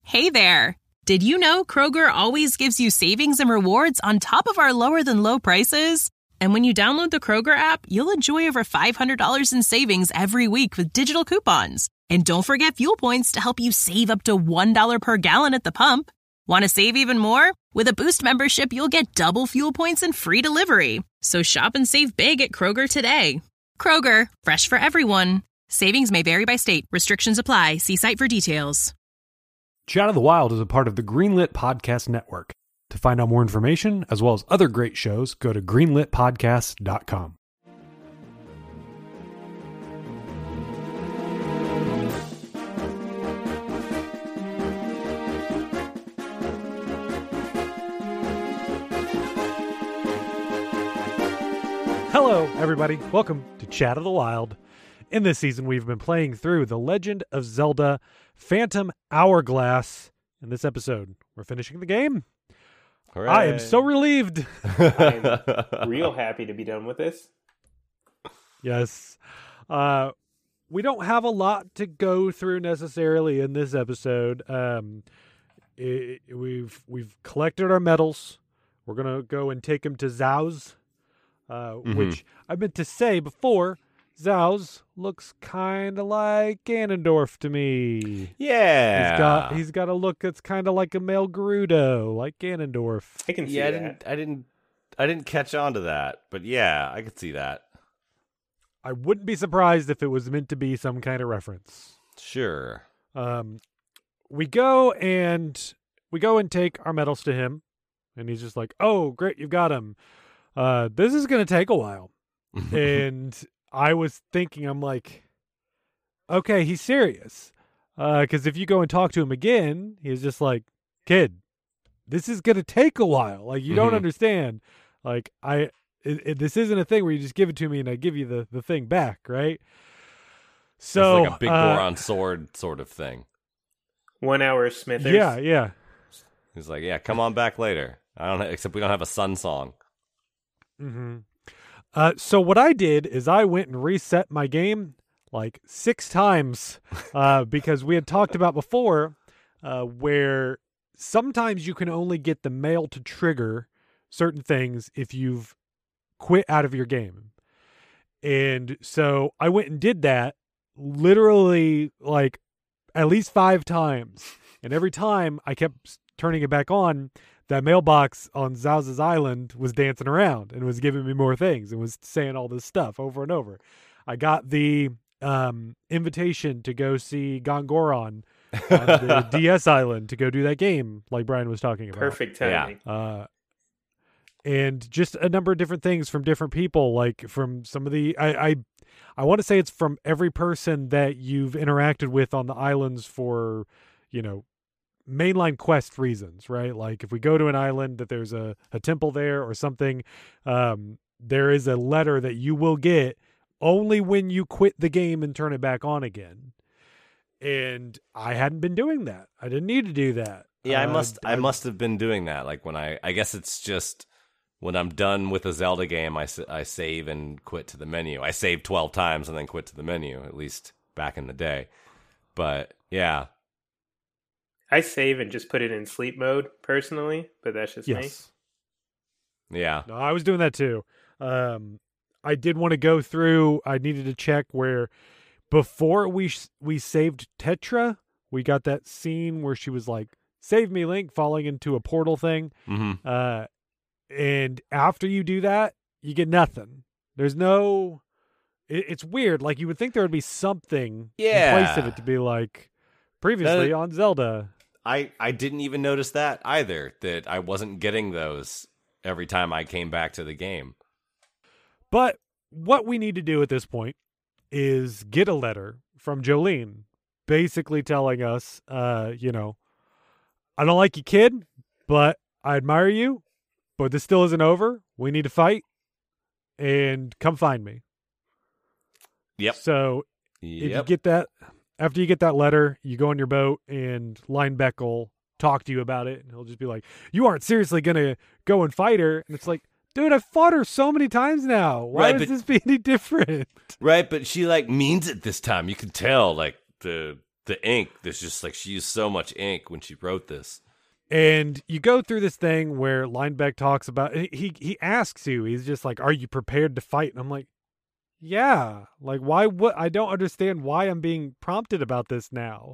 Hey there! Did you know Kroger always gives you savings and rewards on top of our lower-than-low prices? And when you download the Kroger app, you'll enjoy over $500 in savings every week with digital coupons. And don't forget fuel points to help you save up to $1 per gallon at the pump. Want to save even more? With a Boost membership, you'll get double fuel points and free delivery. So shop and save big at Kroger today. Kroger, fresh for everyone. Savings may vary by state. Restrictions apply. See site for details. Chat of the Wild is a part of the Greenlit Podcast Network. To find out more information, as well as other great shows, go to greenlitpodcast.com. Hello, everybody. Welcome to Chat of the Wild. In this season, we've been playing through The Legend of Zelda Phantom Hourglass. In this episode, we're finishing the game. Hooray. I am so relieved. I'm real happy to be done with this. Yes. We don't have a lot to go through necessarily in this episode. We've collected our medals. We're going to go and take them to Zhao's, which I meant to say before. Zhao's looks kind of like Ganondorf to me. Yeah. He's got a look that's kind of like a male Gerudo, like Ganondorf. I can see that. I didn't catch on to that, but yeah, I could see that. I wouldn't be surprised if it was meant to be some kind of reference. Sure. We go and take our medals to him, and he's just like, "Oh, great, you've got him. This is going to take a while." And I was thinking, I'm like, okay, he's serious. Because if you go and talk to him again, he's just like, "Kid, this is going to take a while. Like, you don't understand. Like, this isn't a thing where you just give it to me and I give you the thing back, right?" So it's like a big boron sword sort of thing. 1 hour Smithers. Yeah. He's like, yeah, come on back later. Except we don't have a Sun song. Mm-hmm. So what I did is I went and reset my game like 6 times because we had talked about before where sometimes you can only get the mail to trigger certain things if you've quit out of your game. And so I went and did that literally like at least 5 times. And every time I kept turning it back on, that mailbox on Zhao's Island was dancing around and was giving me more things and was saying all this stuff over and over. I got the invitation to go see Gongoron on the DS Island to go do that game like Brian was talking about. Perfect timing. Yeah. And just a number of different things from different people, like from some of the... I want to say it's from every person that you've interacted with on the islands for, mainline quest reasons, right? Like if we go to an island that there's a temple there or something, there is a letter that you will get only when you quit the game and turn it back on again. And I hadn't been doing that. I didn't need to do that. Yeah, I must have been doing that. Like when I guess it's just when I'm done with a Zelda game, I save and quit to the menu. I saved 12 times and then quit to the menu, at least back in the day. But yeah. I save and just put it in sleep mode personally, but that's just me. Yeah. No, I was doing that too. I did want to go through. I needed to check where before we saved Tetra, we got that scene where she was like, "Save me, Link," falling into a portal thing. Mm-hmm. And after you do that, you get nothing. There's no. It's weird. Like you would think there would be something in place of it to be like previously on Zelda. I didn't even notice that either, that I wasn't getting those every time I came back to the game. But what we need to do at this point is get a letter from Jolene, basically telling us, I don't like you, kid, but I admire you, but this still isn't over. We need to fight, and come find me. Yep. So if you get that... After you get that letter, you go on your boat and Linebeck will talk to you about it. And he'll just be like, "You aren't seriously going to go and fight her." And it's like, dude, I've fought her so many times now. Why does this be any different? Right, but she means it this time. You can tell, the the ink. There's just like she used so much ink when she wrote this. And you go through this thing where Linebeck talks about, he asks you, he's just like, are you prepared to fight? And I'm like, yeah. Like, why would, I don't understand why I'm being prompted about this now.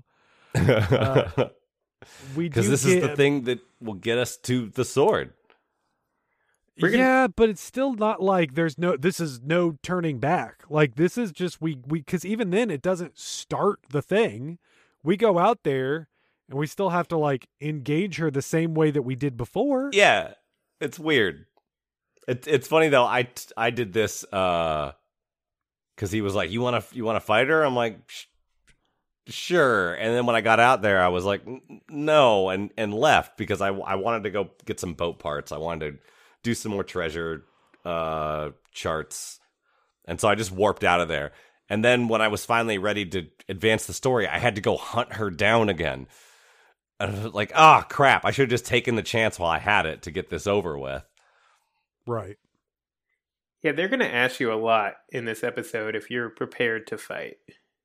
Because this is the thing that will get us to the sword. Yeah, but it's still not like this is no turning back. Like, this is just, because even then it doesn't start the thing. We go out there and we still have to like engage her the same way that we did before. Yeah, it's weird. It's funny though. I did this because he was like, "You want to fight her?" I'm like, "Sure." And then when I got out there, I was like, "No," and left because I wanted to go get some boat parts. I wanted to do some more treasure charts, and so I just warped out of there. And then when I was finally ready to advance the story, I had to go hunt her down again. And I was like, oh, crap. I should have just taken the chance while I had it to get this over with. Right. Yeah, they're going to ask you a lot in this episode if you're prepared to fight.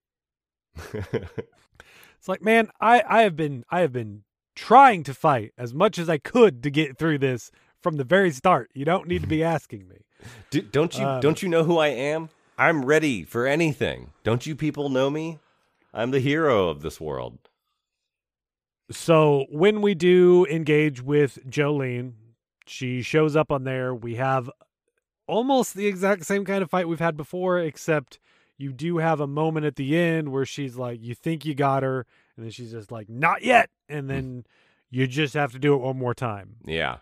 It's like, man, I have been trying to fight as much as I could to get through this from the very start. You don't need to be asking me. Don't you know who I am? I'm ready for anything. Don't you people know me? I'm the hero of this world. So when we do engage with Jolene, she shows up on there. We have almost the exact same kind of fight we've had before, except you do have a moment at the end where she's like, you think you got her, and then she's just like, not yet. And then you just have to do it one more time. Yeah.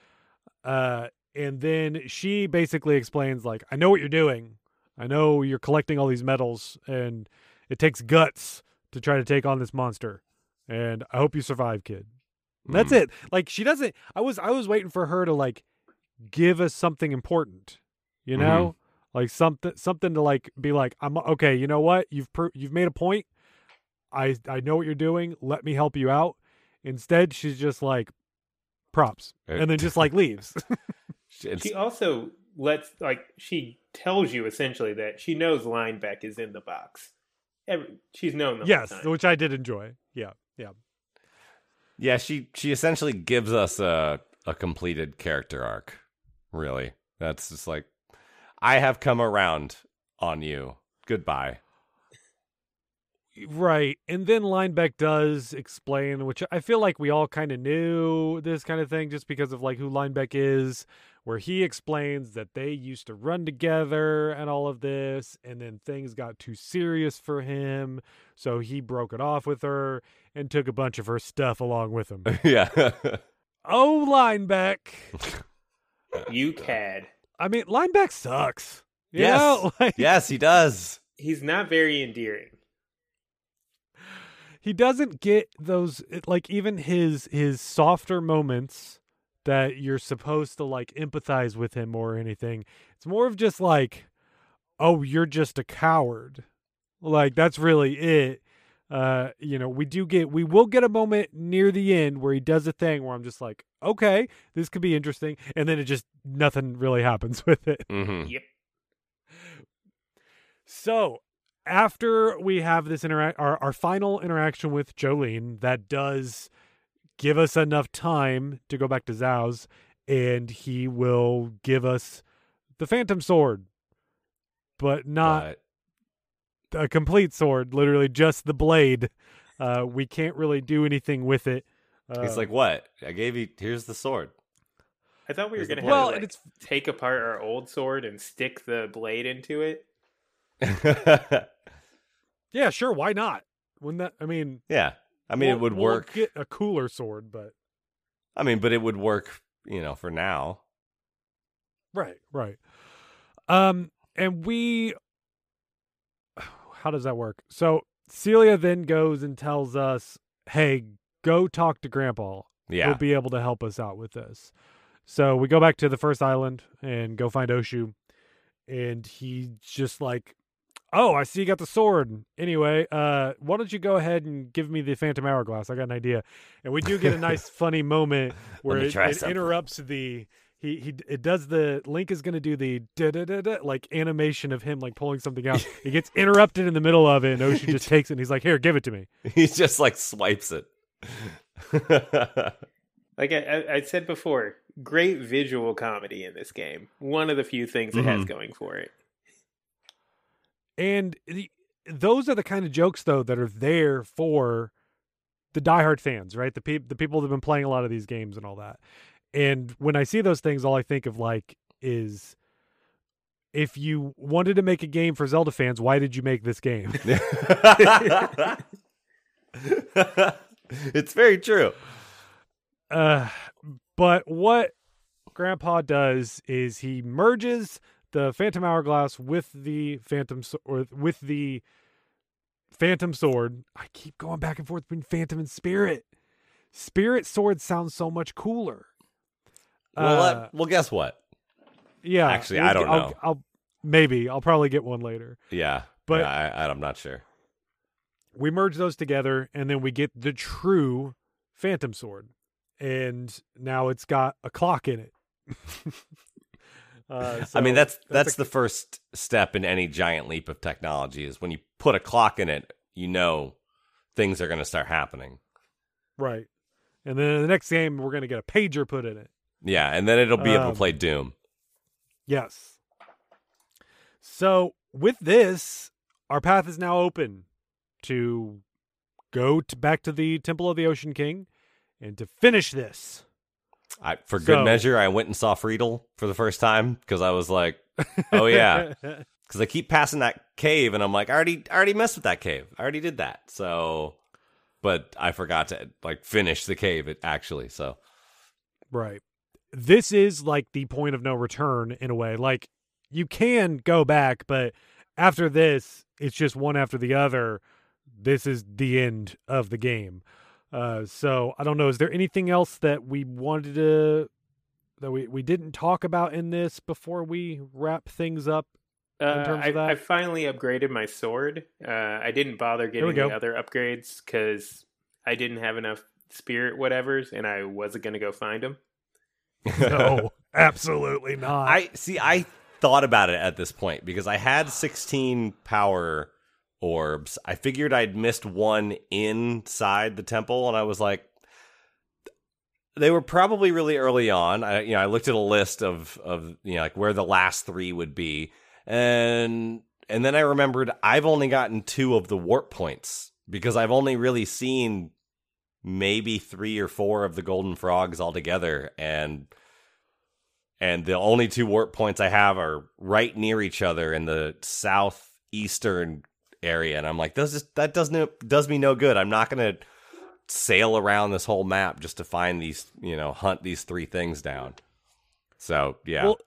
And then she basically explains, like, I know what you're doing. I know you're collecting all these medals, and it takes guts to try to take on this monster. And I hope you survive, kid. And that's it. Like, she doesn't. I was waiting for her to like give us something important, you know, like something to like be like, I'm okay. You know what? You've made a point. I know what you're doing. Let me help you out. Instead, she's just like, props, and then just like leaves. She also she tells you essentially that she knows Linebeck is in the box. She's known the whole time. Which I did enjoy. Yeah, she essentially gives us a completed character arc, really. That's just like, I have come around on you. Goodbye. Right. And then Linebeck does explain, which I feel like we all kind of knew this kind of thing just because of like who Linebeck is, where he explains that they used to run together and all of this, and then things got too serious for him, so he broke it off with her and took a bunch of her stuff along with him. Yeah. Oh, Linebeck. You cad. I mean, Linebeck sucks. Yes. Yes, he does. He's not very endearing. He doesn't get those, like, even his softer moments that you're supposed to like empathize with him or anything. It's more of just like, oh, you're just a coward. Like, that's really it. We will get a moment near the end where he does a thing where I'm just like, okay, this could be interesting. And then nothing really happens with it. Mm-hmm. Yep. So after we have this our final interaction with Jolene, that does give us enough time to go back to Zhao's, and he will give us the Phantom Sword, but not a complete sword, literally just the blade. We can't really do anything with it. He's like, what? I gave you, here's the sword. I thought we were going to have to take apart our old sword and stick the blade into it. Yeah, sure. Why not? Wouldn't that, I mean... Yeah. I mean, it would work. We'll get a cooler sword, but... I mean, but it would work, for now. Right. And how does that work? So Celia then goes and tells us, hey, go talk to Grandpa. Yeah. He'll be able to help us out with this. So we go back to the first island and go find Oshu. And he's just like, oh, I see you got the sword. Anyway, why don't you go ahead and give me the Phantom Hourglass? I got an idea. And we do get a nice, funny moment where it interrupts the it does the Link is going to do the da-da-da-da, like animation of him like pulling something out. He gets interrupted in the middle of it, and Ocean just takes it and he's like, "Here, give it to me." He just like swipes it. Like I said before, great visual comedy in this game. One of the few things it has going for it. And those are the kind of jokes, though, that are there for the diehard fans, right? The people that have been playing a lot of these games and all that. And when I see those things, all I think of like is, if you wanted to make a game for Zelda fans, why did you make this game? It's very true. But what Grandpa does is he merges the Phantom Hourglass with the Phantom Sword. I keep going back and forth between Phantom and Spirit. Spirit Sword sounds so much cooler. Well, guess what? Yeah, actually, I don't know. I'll probably get one later. Yeah, but I'm not sure. We merge those together, and then we get the true Phantom Sword, and now it's got a clock in it. I mean, that's the first step in any giant leap of technology. Is when you put a clock in it, you know things are going to start happening. Right, and then in the next game, we're going to get a pager put in it. Yeah, and then it'll be able to play Doom. Yes. So with this, our path is now open to go back to the Temple of the Ocean King and to finish this. For good measure, I went and saw Friedel for the first time because I was like, oh yeah. Because I keep passing that cave and I'm like, I already messed with that cave. I already did that. So, but I forgot to like finish the cave actually. So, right. This is like the point of no return in a way. Like, you can go back, but after this, it's just one after the other. This is the end of the game. So I don't know. Is there anything else that we wanted to, that we didn't talk about in this before we wrap things up? In terms of that? I finally upgraded my sword. I didn't bother getting the other upgrades because I didn't have enough spirit whatevers, and I wasn't going to go find them. No, absolutely not. I thought about it at this point because I had 16 power orbs. I figured I'd missed one inside the temple, and I was like, they were probably really early on. I looked at a list of like where the last 3 would be, and then I remembered I've only gotten 2 of the warp points because I've only really seen maybe 3 or 4 of the golden frogs altogether, and the only 2 warp points I have are right near each other in the southeastern area, and I'm like, that does me no good. I'm not gonna sail around this whole map just to find these, hunt these 3 things down. So yeah. Well,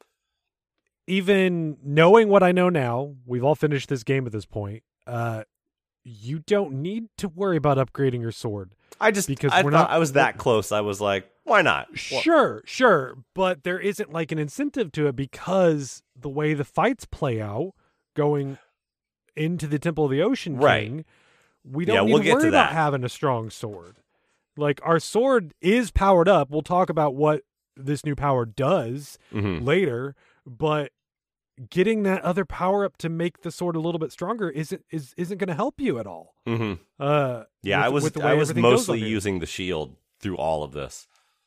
even knowing what I know now, we've all finished this game at this point. You don't need to worry about upgrading your sword. I thought I was that close. I was like, why not? Sure. But there isn't like an incentive to it because the way the fights play out going into the Temple of the Ocean King, we don't need to worry about having a strong sword. Like, our sword is powered up. We'll talk about what this new power does later, but getting that other power up to make the sword a little bit stronger isn't going to help you at all. I was mostly using the shield through all of this.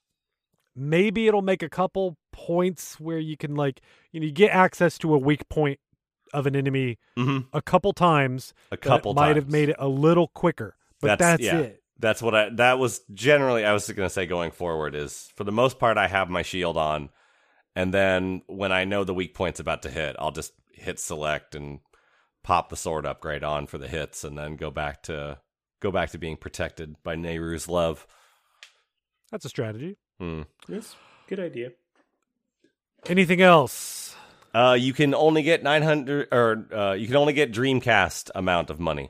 Maybe it'll make a couple points where you can you get access to a weak point of an enemy a couple times. Might have made it a little quicker, but that's it. That's what that was generally, I was going to say going forward is, for the most part, I have my shield on. And then when I know the weak point's about to hit, I'll just hit select and pop the sword upgrade on for the hits, and then go back to being protected by Nehru's love. That's a strategy. Yes, good idea. Anything else? You can only get 900, or you can only get Dreamcast amount of money.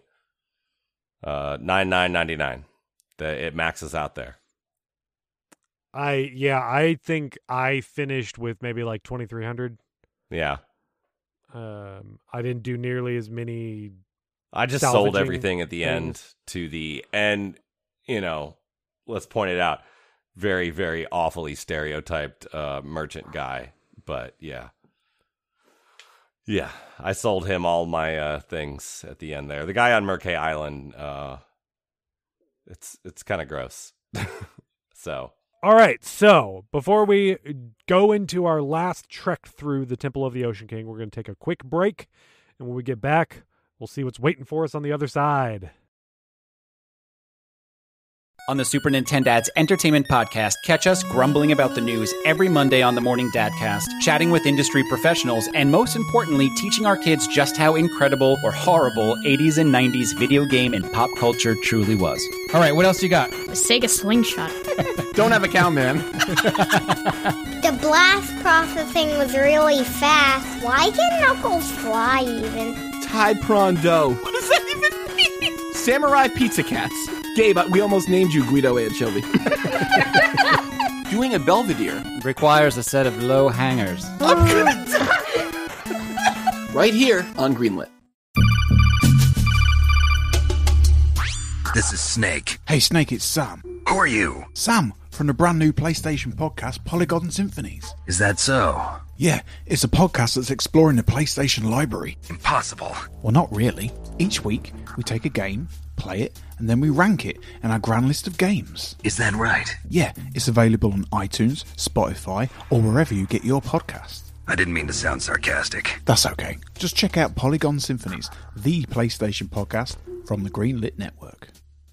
$99.99. It maxes out there. I think I finished with maybe like 2,300. Yeah. I didn't do nearly as many. I just sold everything at the end to the end. Let's point it out. very, very awfully stereotyped merchant guy. But yeah. Yeah, I sold him all my things at the end there. The guy on Merkay Island, it's kind of gross. So. All right, so before we go into our last trek through the Temple of the Ocean King, we're going to take a quick break, and when we get back, we'll see what's waiting for us on the other side. On the Super Nintendad's Entertainment Podcast, catch us grumbling about the news every Monday on the Morning Dadcast, chatting with industry professionals, and most importantly, teaching our kids just how incredible or horrible 80s and 90s video game and pop culture truly was. All right, what else you got? The Sega Slingshot. Don't have a count, man. The blast processing was really fast. Why can Knuckles fly even? Tide prawn dough. What does that even mean? Samurai pizza cats. Gabe, we almost named you Guido Anchovy. Doing a Belvedere Requires a set of low hangers. I'm gonna die. Right here on Greenlit. This is Snake. Hey Snake, it's Sam. Who are you? Sam, from the brand new PlayStation podcast, Polygon Symphonies. Is that so? Yeah, it's a podcast that's exploring the PlayStation library. Impossible. Well, not really. Each week, we take a game, play it, and then we rank it in our grand list of games. Is that right? Yeah, it's available on iTunes, Spotify, or wherever you get your podcasts. I didn't mean to sound sarcastic. That's okay. Just check out Polygon Symphonies, the PlayStation podcast from the Greenlit Network.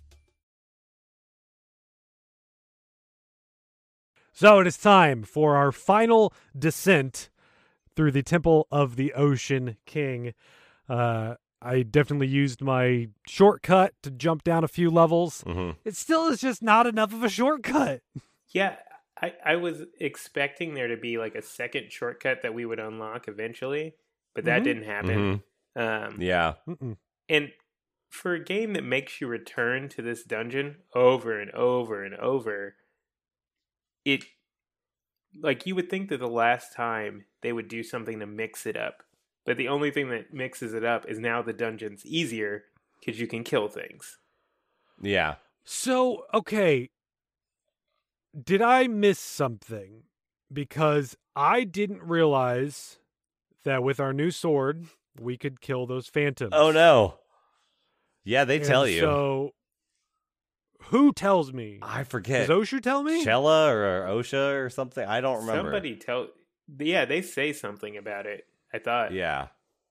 So it is time for our final descent through the Temple of the Ocean King. I definitely used my shortcut to jump down a few levels. Mm-hmm. It still is just not enough of a shortcut. Yeah, I was expecting there to be like a second shortcut that we would unlock eventually, but that didn't happen. Yeah. And for a game that makes you return to this dungeon over and over and over, it, like, you would think that the last time they would do something to mix it up, but the only thing that mixes it up is now the dungeon's easier because you can kill things. Yeah. So, okay, did I miss something? Because I didn't realize that with our new sword, we could kill those phantoms. Oh, no. Yeah, they tell you. So, who tells me? I forget. Does Oshu tell me? Shella or Osha or something? I don't remember. Yeah, they say something about it, I thought. Yeah.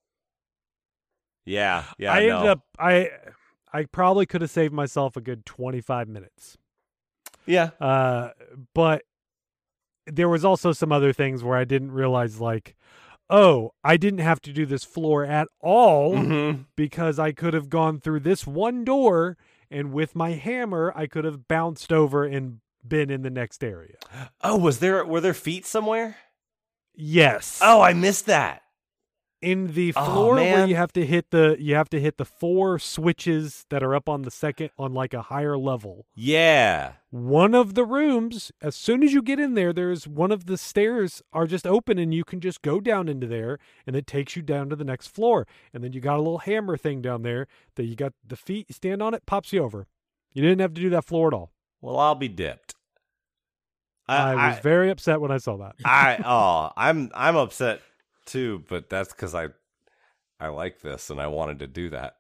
I ended up, I probably could have saved myself a good 25 minutes. Yeah. But there was also some other things where I didn't realize, like, oh, I didn't have to do this floor at all because I could have gone through this one door, and with my hammer, I could have bounced over and been in the next area. Oh, were there feet somewhere? Yes. Oh, I missed that. In the floor where you have to hit the 4 switches that are up on the second, on like a higher level. Yeah. One of the rooms, as soon as you get in there, there's one of the stairs are just open and you can just go down into there and it takes you down to the next floor. And then you got a little hammer thing down there that you got the feet, you stand on it, pops you over. You didn't have to do that floor at all. Well, I'll be dipped. I was very upset when I saw that. I'm upset too, but that's because I like this and I wanted to do that.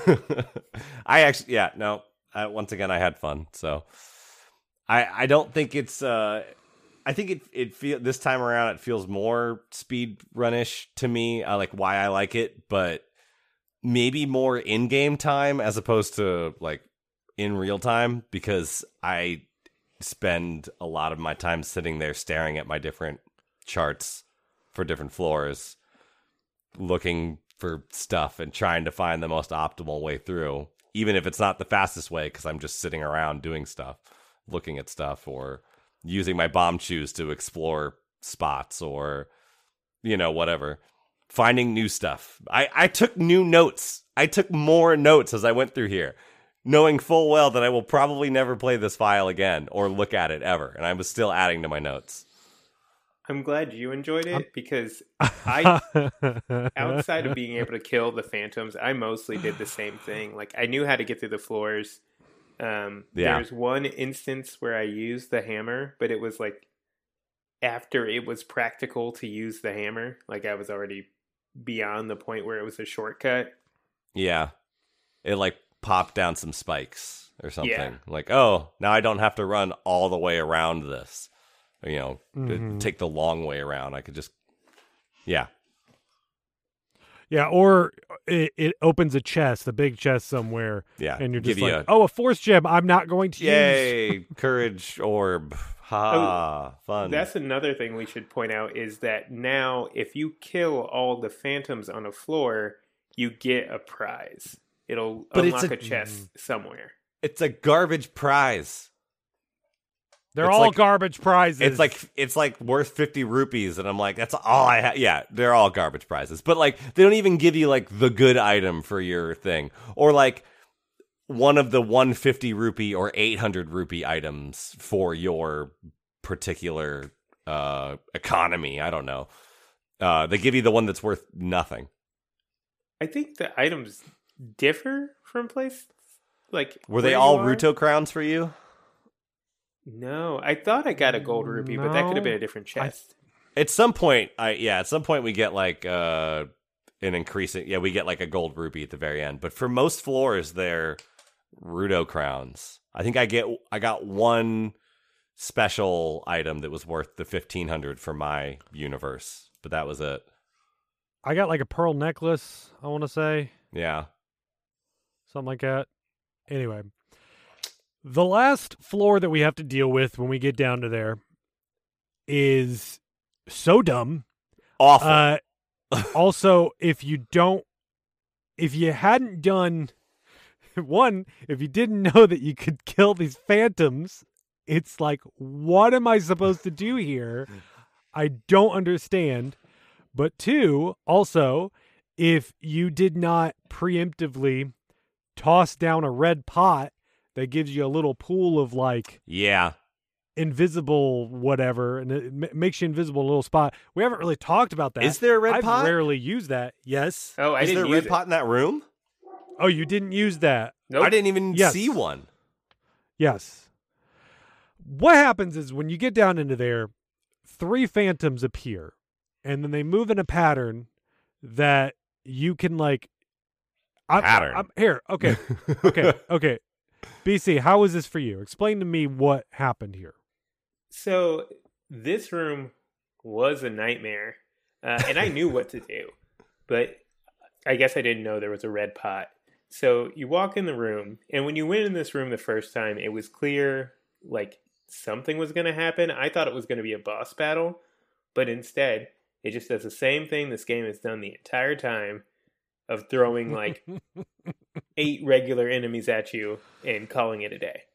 Once again, I had fun. So I don't think it's, I think it this time around, it feels more speed run-ish to me. I like why I like it, but maybe more in-game time as opposed to like in real time, because I spend a lot of my time sitting there staring at my different charts for different floors, looking for stuff and trying to find the most optimal way through, even if it's not the fastest way, because I'm just sitting around doing stuff, looking at stuff, or using my bomb shoes to explore spots, or, you know, whatever. Finding new stuff. I took new notes. I took more notes as I went through here, knowing full well that I will probably never play this file again or look at it ever. And I was still adding to my notes. I'm glad you enjoyed it, because I, outside of being able to kill the phantoms, I mostly did the same thing. Like, I knew how to get through the floors, There's one instance where I used the hammer, but it was like after it was practical to use the hammer. Like I was already beyond the point where it was a shortcut. Yeah. It like popped down some spikes or something. Yeah. Like, oh, now I don't have to run all the way around this. You know, take the long way around. I could just, yeah. Yeah, or it opens a chest, a big chest somewhere. Yeah. And you're just like, a force gem I'm not going to use. Yay, courage orb. Ha, fun. That's another thing we should point out is that now if you kill all the phantoms on a floor, you get a prize. It'll unlock a chest somewhere. It's a garbage prize. They're all garbage prizes. It's like worth 50 rupees, and I'm like, that's all I have. Yeah, they're all garbage prizes. But like, they don't even give you like the good item for your thing, or like one of the 150 rupee or 800 rupee items for your particular economy. I don't know. They give you the one that's worth nothing. I think the items differ from place. Like, were they all Ruto crowns for you? No, I thought I got a gold rupee, but that could have been a different chest. At some point, we get like an increasing. Yeah, we get like a gold rupee at the very end. But for most floors, they're Ruto crowns. I think I got one special item that was worth the 1,500 for my universe, but that was it. I got like a pearl necklace, I want to say. Yeah. Something like that. Anyway, the last floor that we have to deal with when we get down to there is so dumb. Awful. Also, if you hadn't done one, if you didn't know that you could kill these phantoms, it's like, what am I supposed to do here? I don't understand. But two, also, if you did not preemptively toss down a red pot that gives you a little pool of like invisible whatever, and it makes you invisible in a little spot. We haven't really talked about that. Is there a red pot? I've rarely used that. Yes. Oh, Is there a red pot in that room? Oh, you didn't use that? Nope. I didn't even see one. Yes. What happens is when you get down into there, 3 phantoms appear, and then they move in a pattern that you can like. Pattern. Here. Okay. Okay. BC, how is this for you? Explain to me what happened here. So this room was a nightmare, and I knew what to do, but I guess I didn't know there was a red pot. So you walk in the room, and when you went in this room the first time, it was clear like something was going to happen. I thought it was going to be a boss battle, but instead, it just does the same thing this game has done the entire time of throwing like 8 regular enemies at you and calling it a day.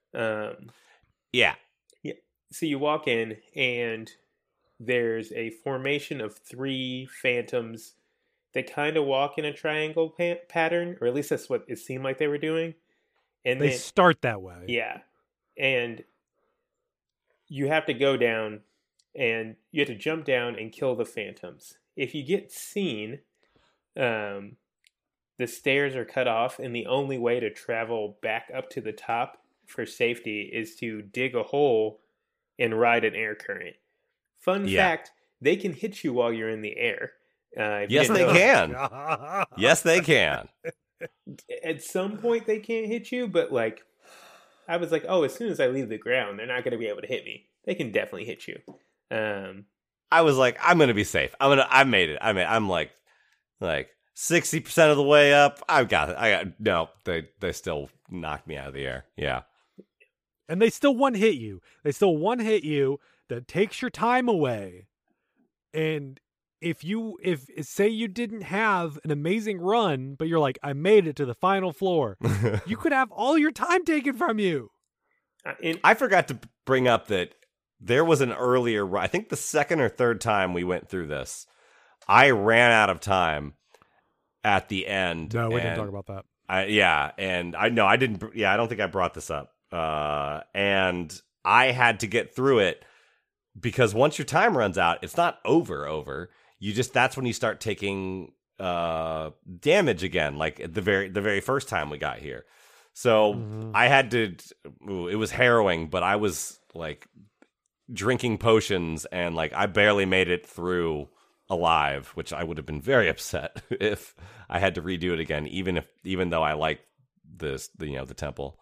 Yeah. So you walk in, and there's a formation of 3 phantoms that kind of walk in a triangle pattern, or at least that's what it seemed like they were doing. And they start that way. Yeah. And you have to go down, and you have to jump down and kill the phantoms. If you get seen, the stairs are cut off, and the only way to travel back up to the top for safety is to dig a hole and ride an air current. Fun fact, they can hit you while you're in the air. Yes, they can. Yes, they can. At some point, they can't hit you, but like, I was like, oh, as soon as I leave the ground, they're not going to be able to hit me. They can definitely hit you. I was like, I'm going to be safe. I made it. I'm like 60% of the way up. No, they still knocked me out of the air. Yeah. And they still one hit you. That takes your time away. And if say you didn't have an amazing run, but you're like, I made it to the final floor, you could have all your time taken from you. I forgot to bring up that there was an earlier run. I think the second or third time we went through this, I ran out of time at the end. No, we didn't talk about that. I didn't. Yeah, I don't think I brought this up. And I had to get through it because once your time runs out, it's not over. That's when you start taking damage again, like at the very first time we got here. So I had to. It was harrowing, but I was like drinking potions, and like I barely made it through alive, which I would have been very upset if I had to redo it again, even though I liked the temple.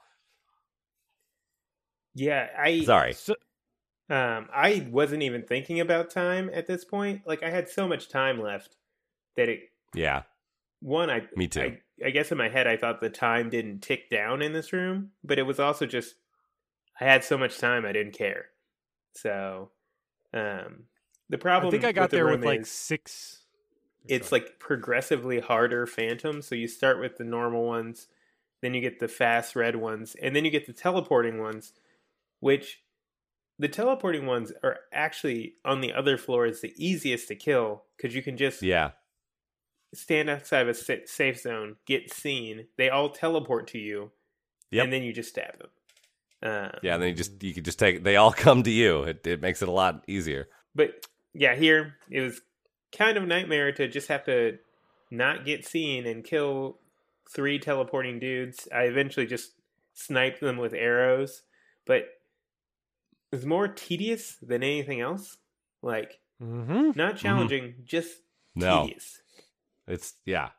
Yeah, Sorry. I wasn't even thinking about time at this point. Like, I had so much time left that it. Yeah. Me too. I guess in my head I thought the time didn't tick down in this room, but it was also just I had so much time I didn't care. So, the problem. I think I got there with like 6. It's like progressively harder phantoms. So you start with the normal ones, then you get the fast red ones, and then you get the teleporting ones, which the teleporting ones are actually on the other floors the easiest to kill because you can just stand outside of a safe zone, get seen. They all teleport to you, and then you just stab them. And then you could just take. They all come to you. It makes it a lot easier. But yeah, here it was kind of a nightmare to just have to not get seen and kill 3 teleporting dudes. I eventually just sniped them with arrows, but it was more tedious than anything else. Like, not challenging, just tedious. It's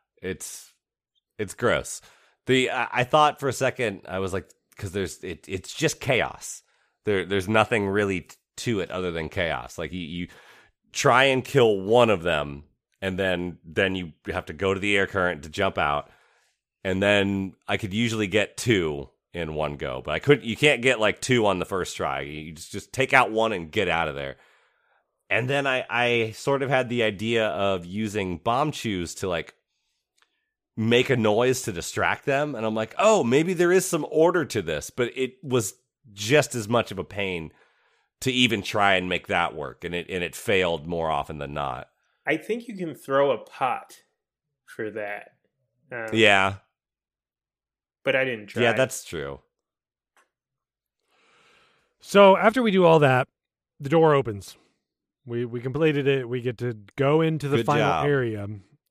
gross. I thought for a second, I was like, because it's just chaos. There's nothing really to it other than chaos. Like you try and kill one of them, and then you have to go to the air current to jump out, and then I could usually get 2 in one go, but you can't get like 2 on the first try. You just take out one and get out of there. And then I sort of had the idea of using bomb chews to like make a noise to distract them. And I'm like, oh, maybe there is some order to this, but it was just as much of a pain to even try and make that work. And it failed more often than not. I think you can throw a pot for that. Yeah. But I didn't try. Yeah, that's true. So after we do all that, the door opens. We completed it. We get to go into the final area.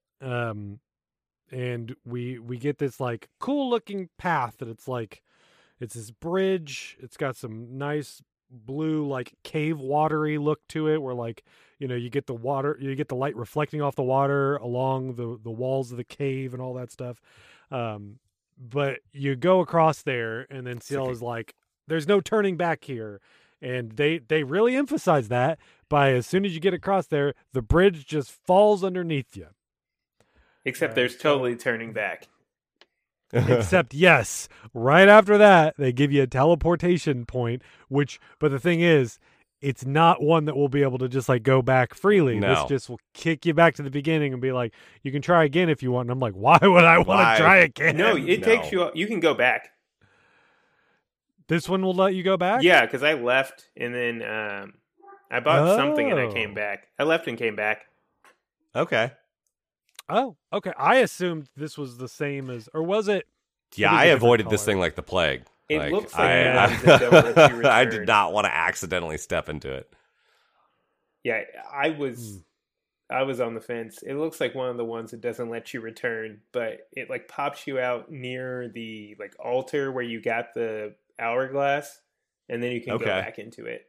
And we get this like cool looking path that it's this bridge. It's got some nice blue like cave watery look to it where like, you get the water, you get the light reflecting off the water along the walls of the cave and all that stuff. But you go across there and then Ciel is like, there's no turning back here. And they really emphasize that by as soon as you get across there, the bridge just falls underneath you. Except there's totally turning back. Except, yes, right after that, they give you a teleportation point, but the thing is, it's not one that will be able to just like go back freely. No. This just will kick you back to the beginning and be like, you can try again if you want. And I'm like, why would I want to try again? No, takes you can go back. This one will let you go back? Yeah, because I left and then I bought something and I came back. I left and came back. Okay. Oh, okay. I assumed this was the same as, or was it? Yeah, I avoided this thing like the plague. It looks like I did not want to accidentally step into it. Yeah, I was on the fence. It looks like one of the ones that doesn't let you return, but it like pops you out near the like altar where you got the hourglass, and then you can go back into it.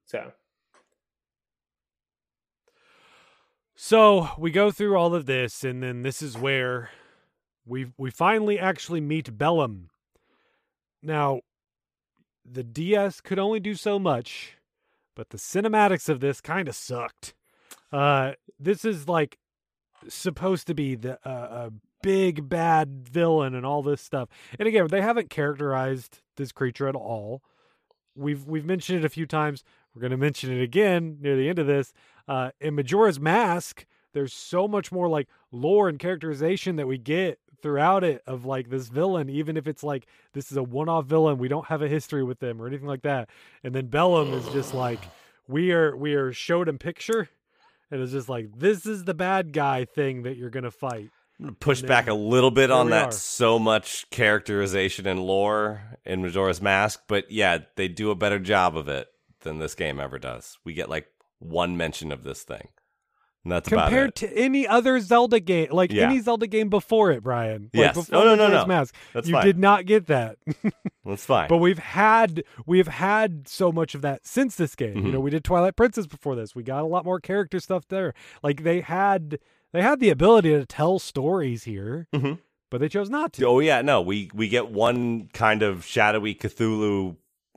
So we go through all of this, and then this is where we finally actually meet Bellum. Now, the DS could only do so much, but the cinematics of this kind of sucked. This is like supposed to be the big bad villain and all this stuff. And again, they haven't characterized this creature at all. We've mentioned it a few times. We're going to mention it again near the end of this. In Majora's Mask, there's so much more like lore and characterization that we get throughout it of like this villain, even if it's like this is a one-off villain, we don't have a history with them or anything like that. And then Bellum is just like we are showed in picture, and it's just like this is the bad guy thing that you're going to fight. Push back a little bit on that so much characterization and lore in Majora's Mask, but yeah, they do a better job of it than this game ever does. We get like one mention of this thing. And that's about compared it. to any other Zelda game, like any Zelda game before it, Brian. Yes. Like before Majora's Mask. That's you fine. did not get that. That's fine. But we've had so much of that since this game. Mm-hmm. You know, we did Twilight Princess before this. We got a lot more character stuff there. Like they had the ability to tell stories here, but they chose not to. Oh yeah, no, we get one kind of shadowy Cthulhu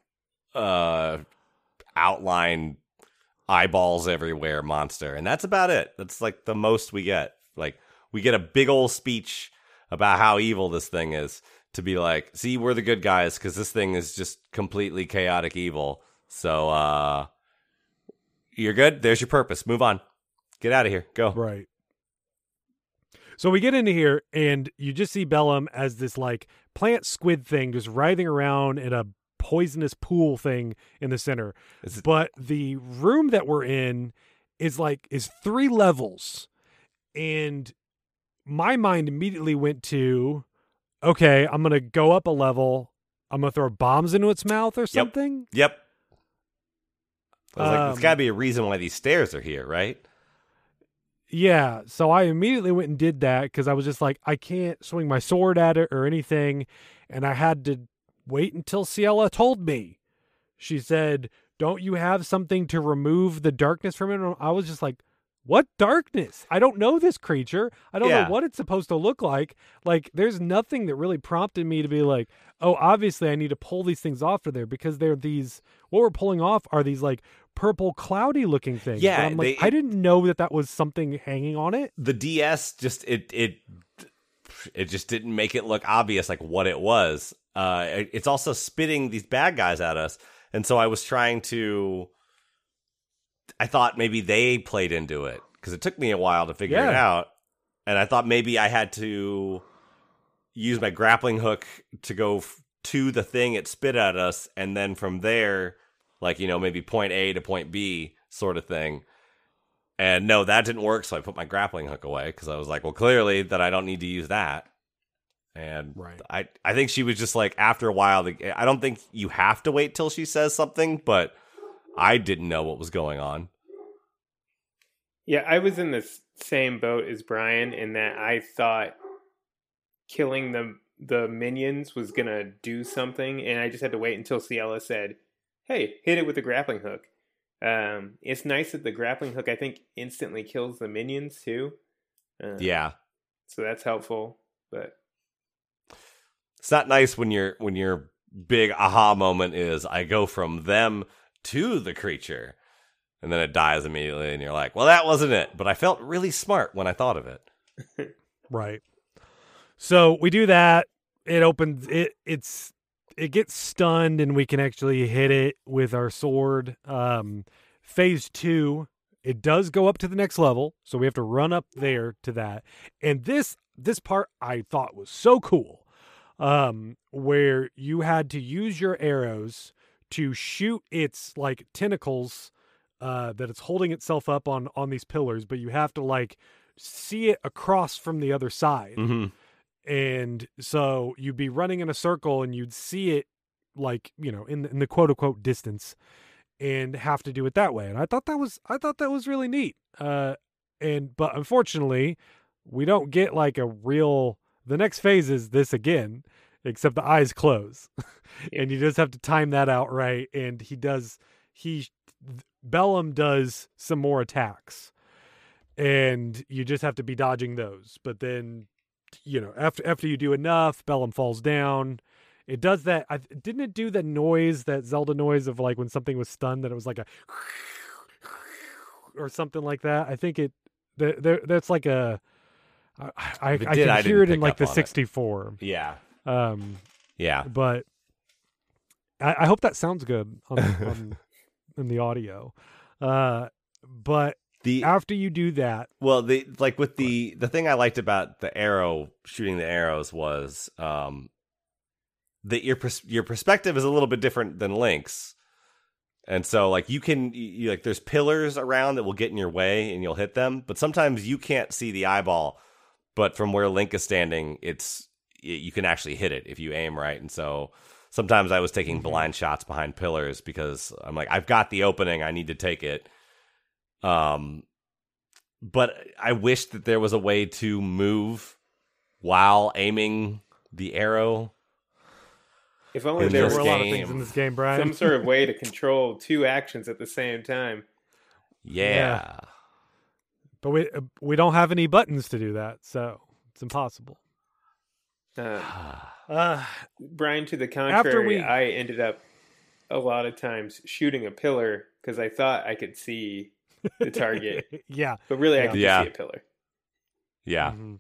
outline, eyeballs everywhere monster, and that's about it. That's like the most we get. Like we get a big old speech about how evil this thing is, to be like, see, we're the good guys because this thing is just completely chaotic evil. So you're good. There's your purpose. Move on. Get out of here. Go. Right. So we get into here, and you just see Bellum as this like plant squid thing just writhing around in a poisonous pool thing in the center. But the room that we're in is 3 levels, and my mind immediately went to, okay, I'm gonna go up a level. I'm gonna throw bombs into its mouth or something. Yep. I was like, there's got to be a reason why these stairs are here, right? Yeah, so I immediately went and did that because I was just like, I can't swing my sword at it or anything, and I had to wait until Ciela told me. She said, don't you have something to remove the darkness from it? And I was just like, what darkness? I don't know this creature. I don't know what it's supposed to look like. Like, there's nothing that really prompted me to be like, oh, obviously I need to pull these things off of there because they're these, what we're pulling off are these like purple cloudy looking things. Yeah. And I'm like, I didn't know that was something hanging on it. The DS just, it just didn't make it look obvious like what it was. It's also spitting these bad guys at us. And so I was trying to, I thought maybe they played into it because it took me a while to figure it out. And I thought maybe I had to use my grappling hook to go to the thing it spit at us. And then from there, like, you know, maybe point A to point B sort of thing. And no, that didn't work. So I put my grappling hook away because I was like, well, clearly that I don't need to use that. And I think she was just like, after a while, I don't think you have to wait till she says something, but I didn't know what was going on. Yeah, I was in the same boat as Brian in that I thought killing the minions was going to do something, and I just had to wait until Ciela said, hey, hit it with the grappling hook. It's nice that the grappling hook, I think, instantly kills the minions, too. Yeah. So that's helpful, but it's not nice when your big aha moment is I go from them to the creature, and then it dies immediately, and you're like, well, that wasn't it. But I felt really smart when I thought of it. Right. So we do that. It opens. It gets stunned, and we can actually hit it with our sword. Phase 2, it does go up to the next level, so we have to run up there to that. And this part I thought was so cool, where you had to use your arrows to shoot its like tentacles that it's holding itself up on these pillars, but you have to like see it across from the other side. Mm-hmm. And so you'd be running in a circle and you'd see it like, you know, in the quote unquote distance and have to do it that way. And I thought that was really neat. But unfortunately we don't get like the next phase is this again, except the eyes close and you just have to time that out right. And Bellum does some more attacks and you just have to be dodging those. But then, you know, after you do enough, Bellum falls down. It does that. Didn't it do that noise, that Zelda noise of like when something was stunned, that it was like a or something like that? I think that's like a. I can hear it in like the 64. Yeah. Yeah. But I hope that sounds good on in the audio. But after you do that, well, the thing I liked about the arrow shooting the arrows was that your perspective is a little bit different than Link's, and so like you like there's pillars around that will get in your way and you'll hit them, but sometimes you can't see the eyeball, but from where Link is standing, you can actually hit it if you aim right, and so sometimes I was taking blind shots behind pillars because I'm like, I've got the opening, I need to take it. but I wish that there was a way to move while aiming the arrow. If only In there this were a lot of game. things in this game, Brian. some sort of way to control two actions at the same time. Yeah. But we don't have any buttons to do that, so it's impossible. Brian, to the After contrary, I ended up a lot of times shooting a pillar because I thought I could see the target, Yeah. but really I could Yeah. just see a pillar. Yeah. Mhm.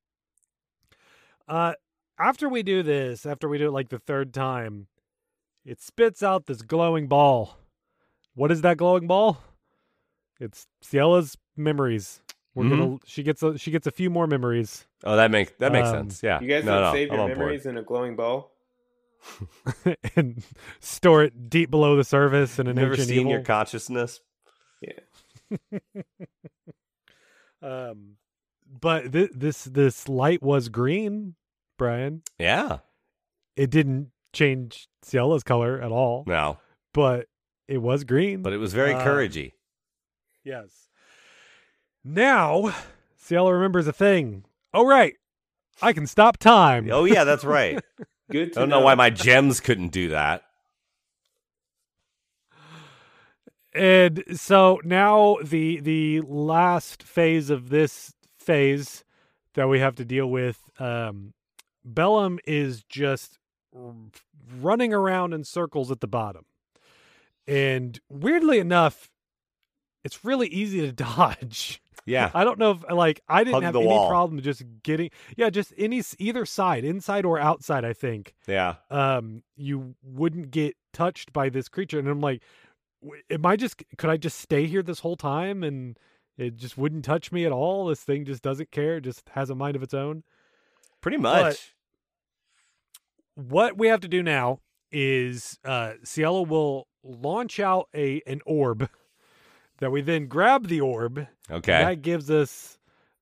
After we do this, after we do it like the third time, it spits out this glowing ball. What is that glowing ball? It's Ciella's memories. She gets a few more memories. Oh, that makes sense. Yeah. You guys No, don't save I'm your on board. memories in a glowing ball? And store it deep below the surface in an Never ancient seen evil. your consciousness. But this light was green, Brian. Yeah. It didn't change Ciella's color at all, No, but it was green. but it was very couragey. Yes. Now, Ciela remembers a thing. Oh, right. I can stop time. Oh yeah, that's right. Good to I don't know why my gems couldn't do that. And so now the last phase of this phase that we have to deal with, Bellum is just running around in circles at the bottom. And weirdly enough, it's really easy to dodge. Yeah. I don't know if I didn't Hug have the any wall. problem just getting just either side, inside or outside, I think. Yeah. You wouldn't get touched by this creature. And I'm like, could I just stay here this whole time and it just wouldn't touch me at all? This thing just doesn't care, it just has a mind of its own. Pretty much. What we have to do now is Ciela will launch out an orb that we then grab the orb. Okay. That gives us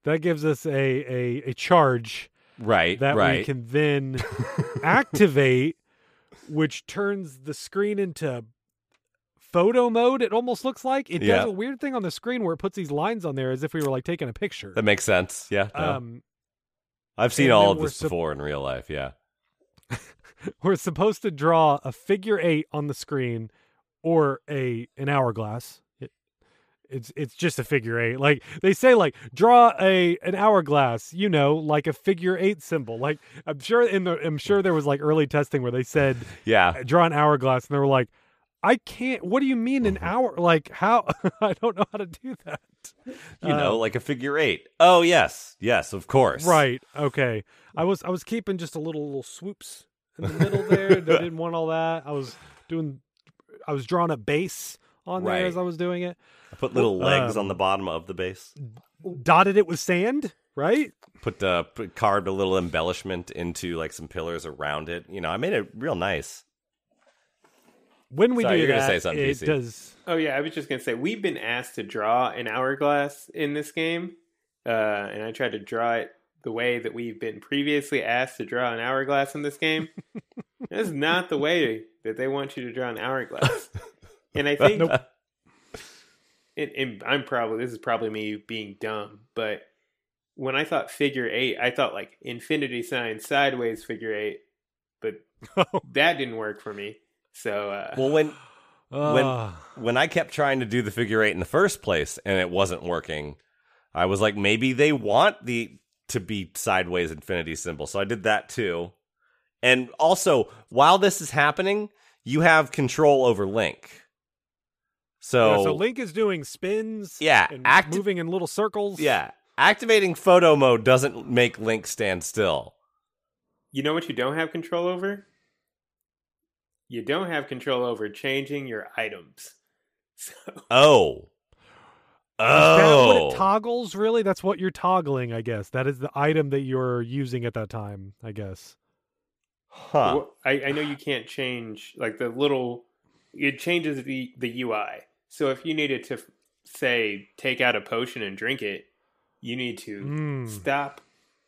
a charge Right. that right. we can then activate, which turns the screen into photo mode. It almost looks like it does a weird thing on the screen where it puts these lines on there as if we were taking a picture. That makes sense. Yeah. No. I've seen and all then of this before in real life. Yeah. We're supposed to draw a figure 8 on the screen or an hourglass. It's just a figure 8. Like they say, draw an hourglass, like a figure 8 symbol. Like I'm sure there was early testing where they said, draw an hourglass, and they were like, I can't. What do you mean an hour? How? I don't know how to do that. Like a figure 8. Oh yes, of course. Right. Okay. I was keeping just a little swoops in the middle there. I didn't want all that. I was drawing a base on there as I was doing it. I put little legs on the bottom of the base. Dotted it with sand, right? Carved a little embellishment into some pillars around it. I made it real nice. When we Sorry, do you're that, gonna say something, it PC. does. Oh yeah, I was just gonna say we've been asked to draw an hourglass in this game, and I tried to draw it the way that we've been previously asked to draw an hourglass in this game. That's not the way that they want you to draw an hourglass. And I think, and this is probably me being dumb, but when I thought figure 8, I thought infinity sign sideways figure 8, but that didn't work for me. So well, when I kept trying to do the figure 8 in the first place and it wasn't working, I was like, maybe they want to be sideways infinity symbol. So I did that too. And also, while this is happening, you have control over Link. So Link is doing spins, and moving in little circles. Yeah, activating photo mode doesn't make Link stand still. You know what you don't have control over? You don't have control over changing your items. So. Oh. Is that what it toggles, really? That's what you're toggling, I guess. That is the item that you're using at that time, I guess. Huh. Well, I know you can't change, the little... It changes the UI. So if you needed to, say, take out a potion and drink it, you need to stop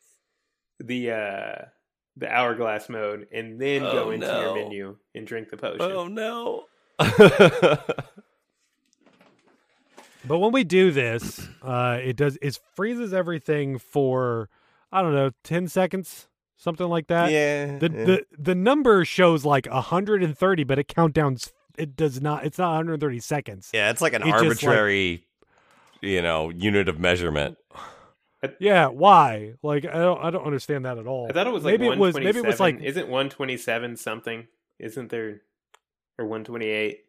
the hourglass mode and then go into your menu and drink the potion. Oh, no. But when we do this, it freezes everything for, I don't know, 10 seconds, something like that. Yeah. The number shows like 130, but it's not 130 seconds. Yeah, it's like an It just, arbitrary, unit of measurement. Yeah, why? Like I don't understand that at all. I thought it was like maybe it was like isn't 127 something? Isn't there, or 128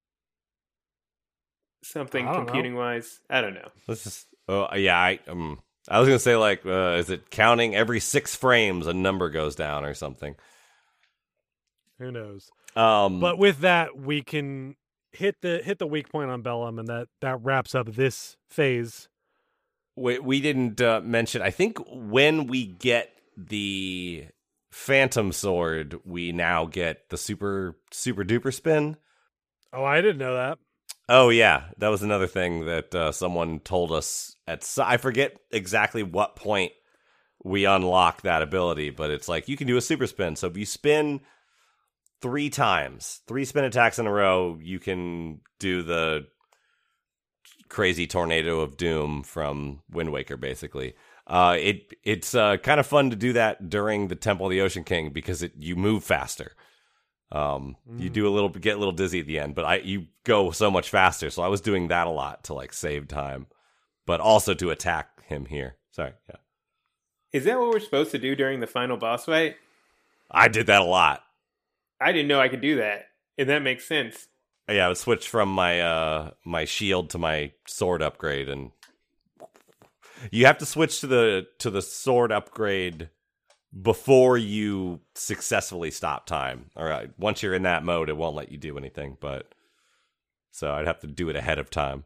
something computing wise? I don't know. Let's just. Oh yeah, I was gonna say like, is it counting every 6 frames a number goes down or something? Who knows? But with that, we can hit the weak point on Bellum, and that wraps up this phase. we didn't mention. I think when we get the Phantom Sword, we now get the super duper spin. Oh, I didn't know that. Oh yeah, that was another thing that someone told us I forget exactly what point we unlock that ability, but it's like you can do a super spin. So if you spin 3 times, 3 spin attacks in a row, you can do the crazy tornado of doom from Wind Waker, basically. It's kind of fun to do that during the Temple of the Ocean King because you move faster. You get a little dizzy at the end, but you go so much faster. So I was doing that a lot to like save time, but also to attack him here. Sorry, yeah. Is that what we're supposed to do during the final boss fight? I did that a lot. I didn't know I could do that, and that makes sense. Yeah, I would switch from my shield to my sword upgrade, and you have to switch to the sword upgrade before you successfully stop time. All right, once you're in that mode, it won't let you do anything. But so I'd have to do it ahead of time.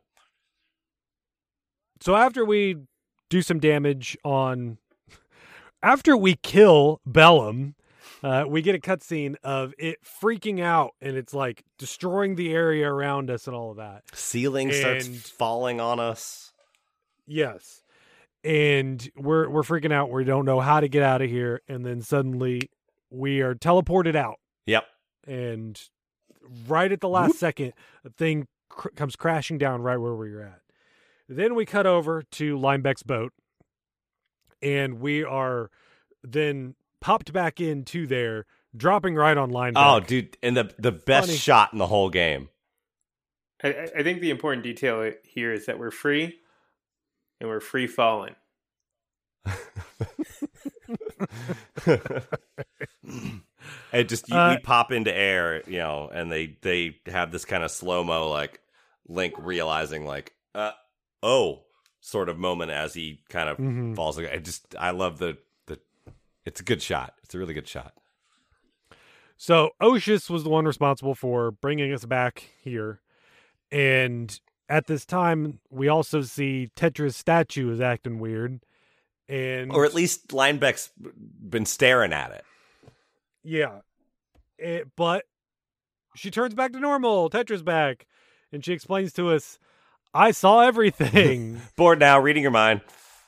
So after we do some damage after we kill Bellum, we get a cutscene of it freaking out, and it's like destroying the area around us and all of that. Ceiling starts falling on us. Yes. And we're freaking out. We don't know how to get out of here. And then suddenly we are teleported out. Yep. And right at the last second, a thing comes crashing down right where we were at. Then we cut over to Linebeck's boat. And we are then popped back into there, dropping right on Linebeck. Oh, dude. And the best shot in the whole game. I think the important detail here is that we're free. And we're free falling. It just we pop into air, and they have this kind of slow-mo like Link realizing like sort of moment as he kind of falls. I love the it's a good shot. It's a really good shot. So Oshus was the one responsible for bringing us back here, and at this time, we also see Tetra's statue is acting weird. Or at least Linebeck's been staring at it. Yeah. But she turns back to normal. Tetra's back. And she explains to us, I saw everything. Bored now, reading your mind.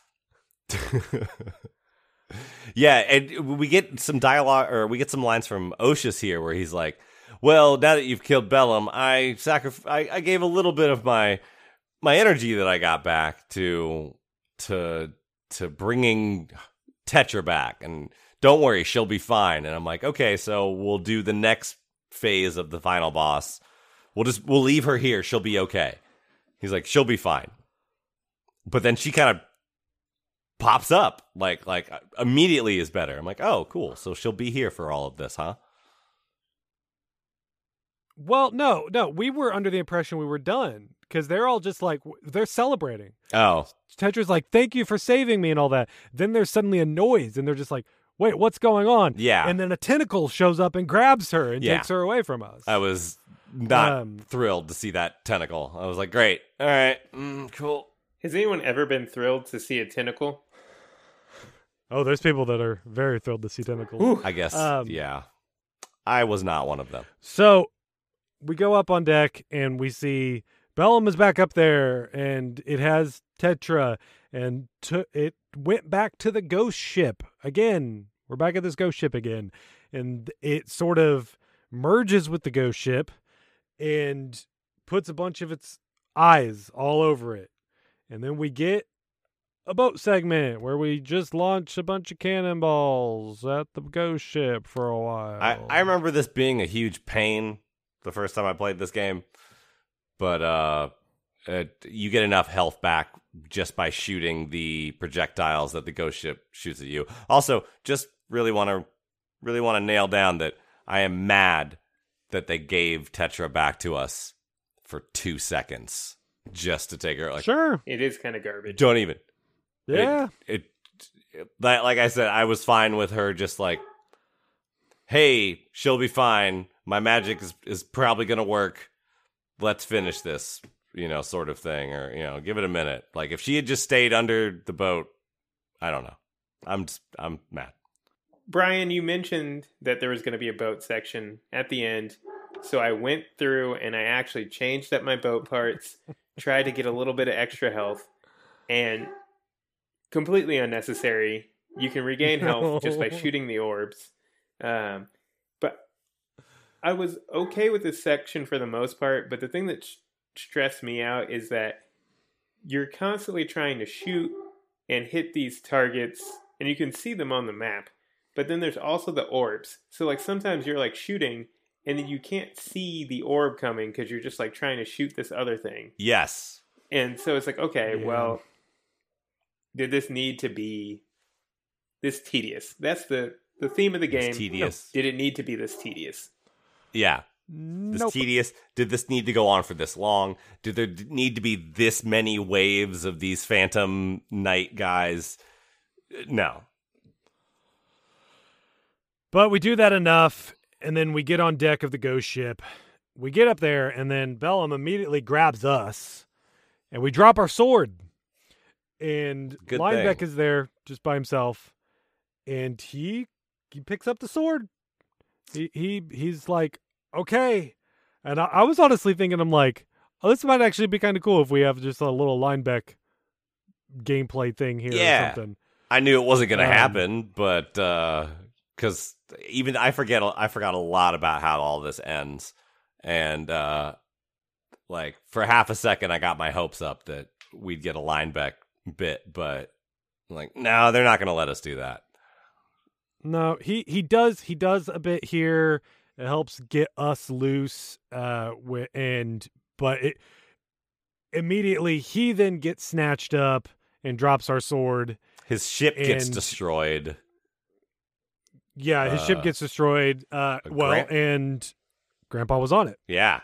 Yeah, and we get some dialogue, or we get some lines from Oshus here where he's like, well, now that you've killed Bellum, I gave a little bit of my energy that I got back to bringing Tetra back, and don't worry, she'll be fine. And I'm like, okay, so we'll do the next phase of the final boss. We'll leave her here. She'll be okay. He's like, she'll be fine. But then she kind of pops up, like immediately is better. I'm like, oh, cool. So she'll be here for all of this, huh? Well, no, we were under the impression we were done because they're all just like, they're celebrating. Oh. Tetra's like, thank you for saving me and all that. Then there's suddenly a noise and they're just like, wait, what's going on? Yeah. And then a tentacle shows up and grabs her and takes her away from us. I was not thrilled to see that tentacle. I was like, great. All right. Cool. Has anyone ever been thrilled to see a tentacle? Oh, there's people that are very thrilled to see tentacles. Ooh. I guess, yeah. I was not one of them. So we go up on deck and we see Bellum is back up there and it has Tetra and it went back to the ghost ship again. We're back at this ghost ship again. And it sort of merges with the ghost ship and puts a bunch of its eyes all over it. And then we get a boat segment where we just launch a bunch of cannonballs at the ghost ship for a while. I remember this being a huge pain the first time I played this game, but you get enough health back just by shooting the projectiles that the ghost ship shoots at you. Also, just really want to nail down that I am mad that they gave Tetra back to us for 2 seconds just to take her. Like, sure, it is kind of garbage. Don't even. Yeah. Like I said, I was fine with her just like, hey, she'll be fine. My magic is probably going to work. Let's finish this, sort of thing. Or, give it a minute. Like, if she had just stayed under the boat, I don't know. I'm mad. Brian, you mentioned that there was going to be a boat section at the end. So I went through and I actually changed up my boat parts, tried to get a little bit of extra health, and completely unnecessary. You can regain health just by shooting the orbs. But I was okay with this section for the most part, but the thing that stressed me out is that you're constantly trying to shoot and hit these targets, and you can see them on the map. But then there's also the orbs. So like sometimes you're like shooting, and then you can't see the orb coming because you're just like trying to shoot this other thing. Yes. And so it's like, okay, well, did this need to be this tedious? That's the theme of the game. It's tedious. No, did it need to be this tedious? Yeah. Nope. This tedious. Did this need to go on for this long? Did there need to be this many waves of these Phantom Knight guys? No. But we do that enough, and then we get on deck of the ghost ship. We get up there, and then Bellum immediately grabs us, and we drop our sword. And Good Linebeck thing. is there just by himself, and he picks up the sword. He's like, okay. And I was honestly thinking, I'm like, oh, this might actually be kind of cool if we have just a little Linebeck gameplay thing here or something. I knew it wasn't going to happen, but because even I forgot a lot about how all this ends, and like for half a second I got my hopes up that we'd get a Linebeck bit, but like, no, they're not going to let us do that. No, he does a bit here. It helps get us loose, but it immediately he then gets snatched up and drops our sword. His ship gets destroyed. Yeah, his ship gets destroyed. And Grandpa was on it. Yeah.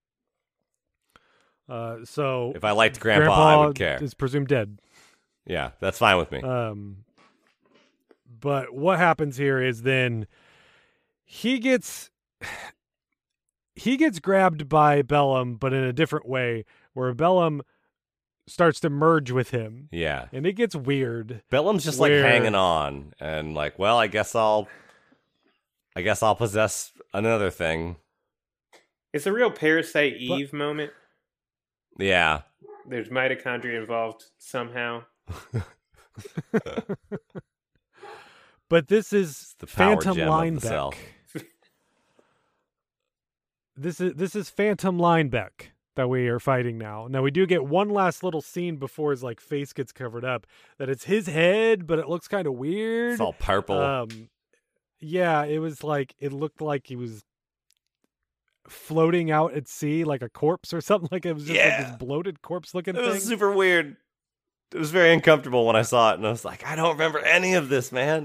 So if I liked Grandpa, I would care. Is presumed dead. Yeah, that's fine with me. But what happens here is then he gets grabbed by Bellum, but in a different way, where Bellum starts to merge with him. Yeah. And it gets weird. Bellum's just like hanging on and like, well, I guess I'll possess another thing. It's a real Parasite Eve moment. Yeah. There's mitochondria involved somehow. But this is the power Phantom gem of the cell. This is Phantom Linebeck that we are fighting now. Now we do get one last little scene before his like face gets covered up that it's his head, but it looks kind of weird. It's all purple. Yeah, it looked like he was floating out at sea like a corpse or something. Like it was just like this bloated corpse looking thing. It was super weird. It was very uncomfortable when I saw it, and I was like, I don't remember any of this, man.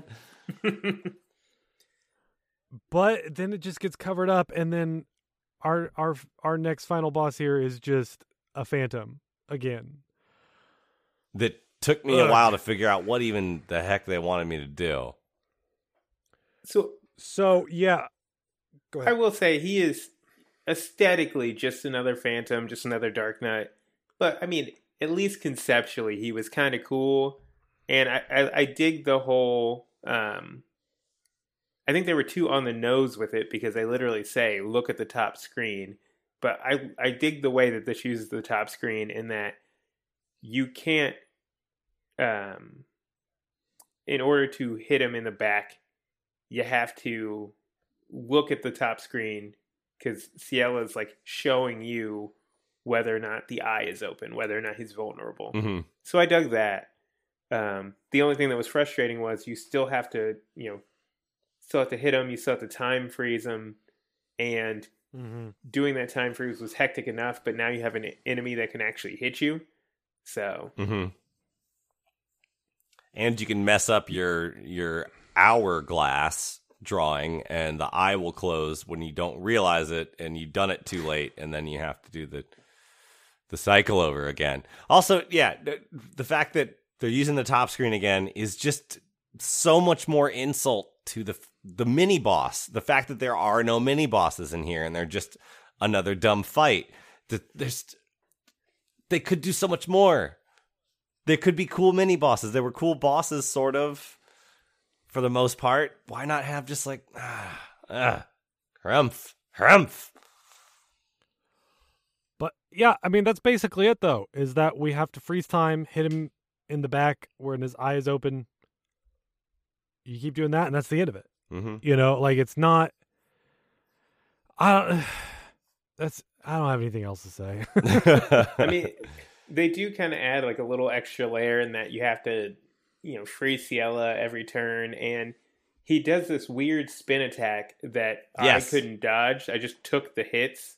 But then it just gets covered up, and then our next final boss here is just a phantom again. That took me a while to figure out what even the heck they wanted me to do. So yeah. Go ahead. I will say he is aesthetically just another Phantom, just another Dark Knight. But I mean, at least conceptually, he was kind of cool, and I dig the whole. I think they were too on the nose with it because they literally say, "Look at the top screen." But I dig the way that this uses the top screen in that you can't, in order to hit him in the back, you have to look at the top screen because Ciella's like showing you whether or not the eye is open, whether or not he's vulnerable. Mm-hmm. So I dug that. The only thing that was frustrating was you still have to, still have to hit him. You still have to time freeze him. And doing that time freeze was hectic enough, but now you have an enemy that can actually hit you. So. Mm-hmm. And you can mess up your hourglass drawing, and the eye will close when you don't realize it, and you've done it too late, and then you have to do the cycle over again. Also, yeah, the fact that they're using the top screen again is just so much more insult to the mini boss. The fact that there are no mini bosses in here, and they're just another dumb fight. They could do so much more. There could be cool mini bosses. There were cool bosses, sort of, for the most part. Why not have just like, harumph. But yeah, I mean, that's basically it, though, is that we have to freeze time, hit him in the back when his eye is open. You keep doing that, and that's the end of it. Mm-hmm. Like, it's not. I don't have anything else to say. I mean, they do kind of add like a little extra layer in that you have to, freeze Ciela every turn, and he does this weird spin attack that I couldn't dodge. I just took the hits.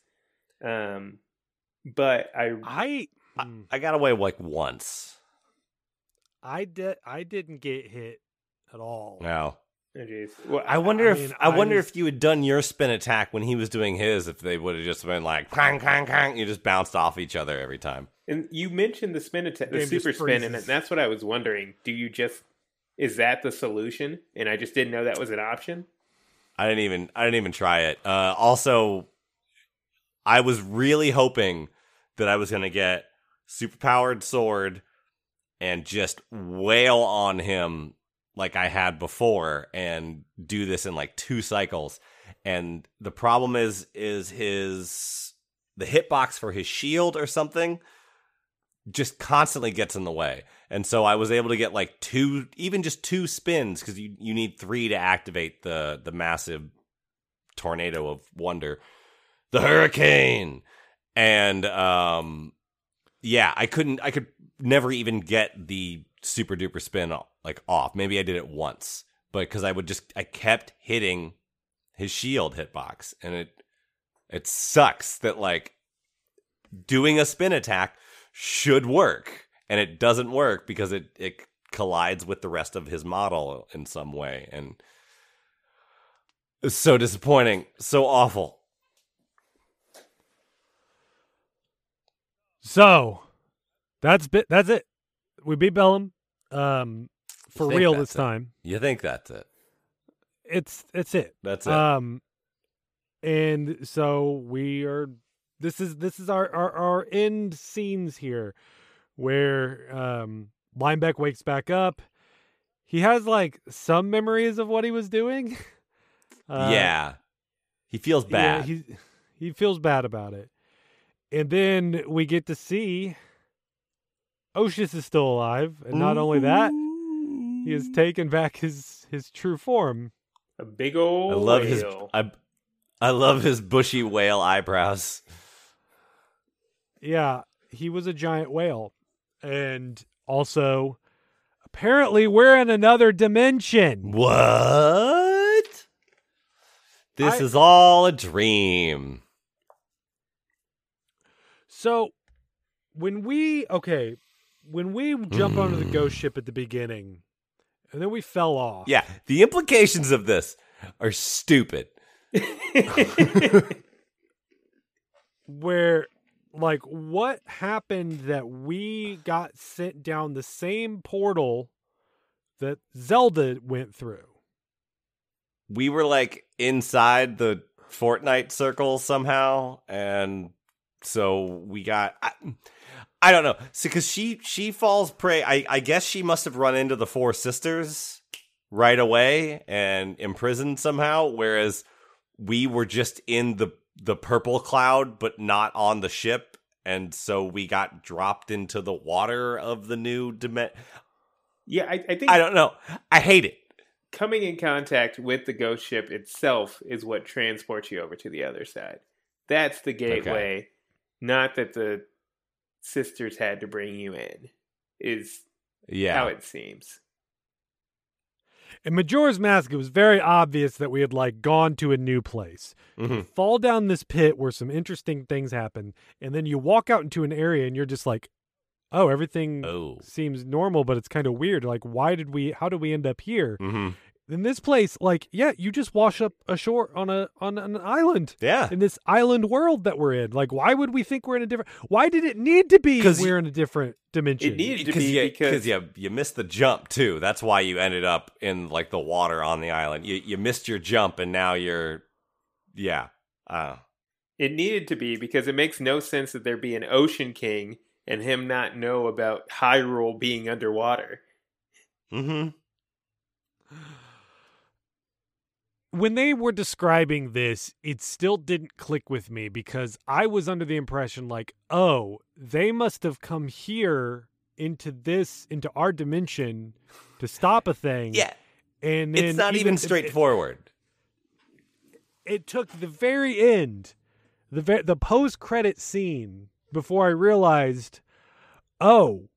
But I got away like once. I didn't get hit at all. No. Oh, geez. Well, I wonder if you had done your spin attack when he was doing his, if they would have just been like clang clang clang, you just bounced off each other every time. And you mentioned the spin attack, the super spin, and that's what I was wondering. Is that the solution? And I just didn't know that was an option. I didn't even try it. Also, I was really hoping that I was going to get superpowered sword and just wail on him like I had before and do this in like 2 cycles. And the problem is the hitbox for his shield or something just constantly gets in the way. And so I was able to get like 2 spins, because you need 3 to activate the massive tornado of wonder, the hurricane. And I could never even get the super duper spin off. Maybe I did it once, but because I kept hitting his shield hitbox, and it sucks that like doing a spin attack should work, and it doesn't work because it collides with the rest of his model in some way, and it's so disappointing, so awful. So that's it. We beat Bellum. For real this time. You think that's it? It's it. That's it. And so we are. This is our end scenes here, where Linebeck wakes back up. He has like some memories of what he was doing. Yeah, he feels bad. Yeah, he feels bad about it, and then we get to see Oshus is still alive, and not only that, he has taken back his true form. A big old whale. I love his bushy whale eyebrows. Yeah, he was a giant whale. And also, apparently we're in another dimension. What? This is all a dream. So, when we jump onto the ghost ship at the beginning, and then we fell off. Yeah, the implications of this are stupid. Where, like, what happened that we got sent down the same portal that Zelda went through? We were, like, inside the Fortnite circle somehow, and so we got... I don't know. Because she falls prey. I guess she must have run into the 4 sisters right away and imprisoned somehow, whereas we were just in the purple cloud, but not on the ship, and so we got dropped into the water of the new dimension. Yeah, I think... I don't know. I hate it. Coming in contact with the ghost ship itself is what transports you over to the other side. That's the gateway. Okay. not that the sisters had to bring you in, is how it seems. In Majora's Mask, it was very obvious that we had like gone to a new place. You fall down this pit where some interesting things happen, and then you walk out into an area and you're just like, oh, everything seems normal, but it's kind of weird. Like, how did we end up here? In this place, like, yeah, you just wash up ashore on an island. Yeah. In this island world that we're in. Like, why would we think we're in a different... Why did it need to be we're in a different dimension? It needed to be because you missed the jump, too. That's why you ended up in, like, the water on the island. You missed your jump, and now you're... Yeah. It needed to be because it makes no sense that there be an Ocean King and him not know about Hyrule being underwater. When they were describing this, it still didn't click with me because I was under the impression like, oh, they must have come here into our dimension to stop a thing. Yeah. And then it's not even straightforward. It took the very end, the post-credit scene before I realized, oh,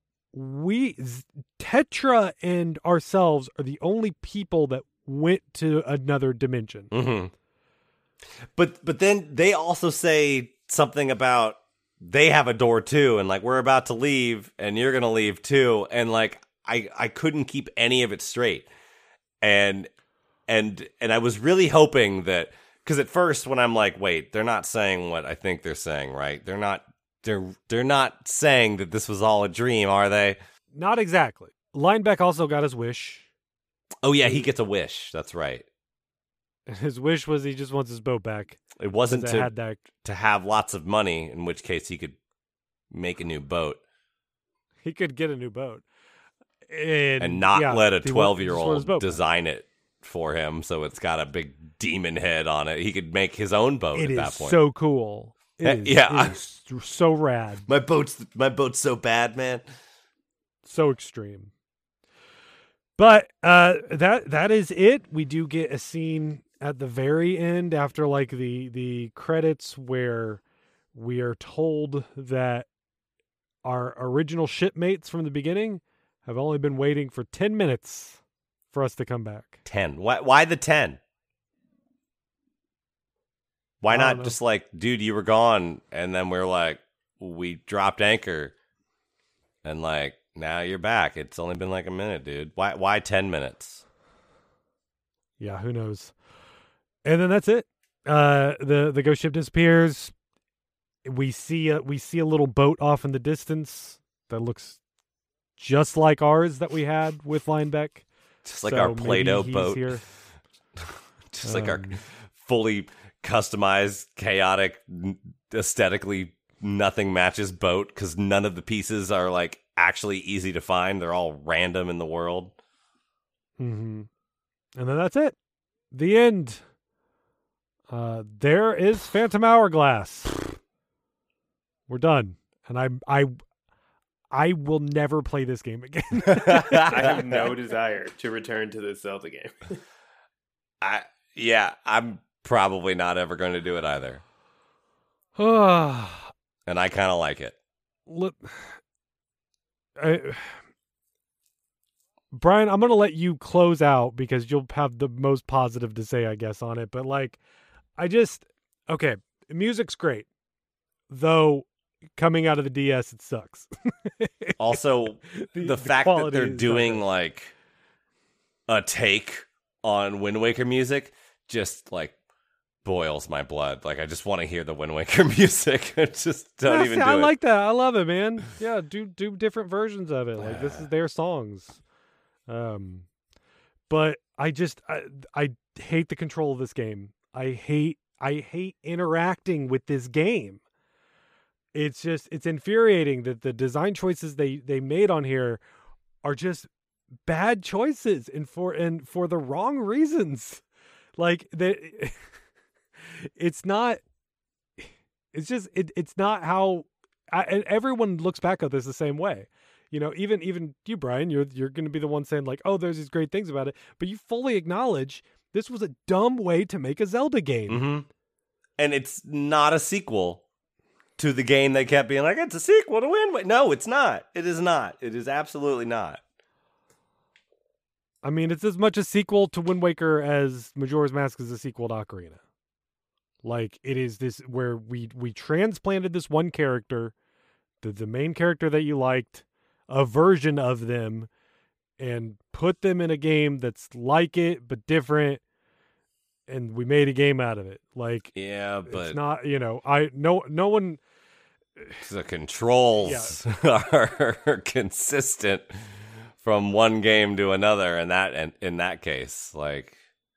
Tetra and ourselves are the only people that went to another dimension. But then they also say something about they have a door too, and like we're about to leave and you're gonna leave too, and like I couldn't keep any of it straight. And I was really hoping that, because at first when I'm like, wait, they're not saying what I think they're saying, right? They're not saying that this was all a dream, are they? Not exactly. Linebeck also got his wish. Oh yeah, he gets a wish. That's right. His wish was he just wants his boat back. It wasn't to have lots of money, in which case he could make a new boat. He could get a new boat. And not let a 12-year-old design it for him, so it's got a big demon head on it. He could make his own boat at that point. It is so cool. It is so rad. My boat's so bad, man. So extreme. But that is it. We do get a scene at the very end after like the credits where we are told that our original shipmates from the beginning have only been waiting for 10 minutes for us to come back. 10. Why the 10? Why not just like, dude, you were gone, and then we're like, we dropped anchor, and like, now you're back. It's only been like a minute, dude. Why 10 minutes? Yeah, who knows? And then that's it. The ghost ship disappears. We see a little boat off in the distance that looks just like ours that we had with Linebeck. Just like our Play-Doh boat. Here. Just like our fully customized, chaotic, aesthetically nothing matches boat, because none of the pieces are like actually easy to find. They're all random in the world. And then that's it. The end. There is Phantom Hourglass. We're done. And I will never play this game again. I have no desire to return to this Zelda game. I'm probably not ever going to do it either. And I kind of like it. Look, Brian, I'm going to let you close out because you'll have the most positive to say, I guess, on it. But like, okay, music's great. Though coming out of the DS, it sucks. Also, the fact that they're doing like a take on Wind Waker music just like boils my blood. Like, I just want to hear the Wind Waker music. I just don't even do it. I like that. I love it, man. Yeah, do different versions of it. Like, this is their songs. But I hate the control of this game. I hate interacting with this game. It's infuriating that the design choices they made on here are just bad choices and for the wrong reasons. Like it's not how and everyone looks back at this the same way. You know, even you, Brian, you're going to be the one saying like, oh, there's these great things about it, but you fully acknowledge this was a dumb way to make a Zelda game. And it's not a sequel to the game they kept being like, it's a sequel to Wind Waker. No, it's not. It is not. It is absolutely not. I mean, it's as much a sequel to Wind Waker as Majora's Mask is a sequel to Ocarina. Like, it is this where we transplanted this one character, the main character that you liked, a version of them, and put them in a game that's like it but different, and we made a game out of it. Like, yeah, but it's not, no one. The controls are consistent from one game to another, and in that case, like,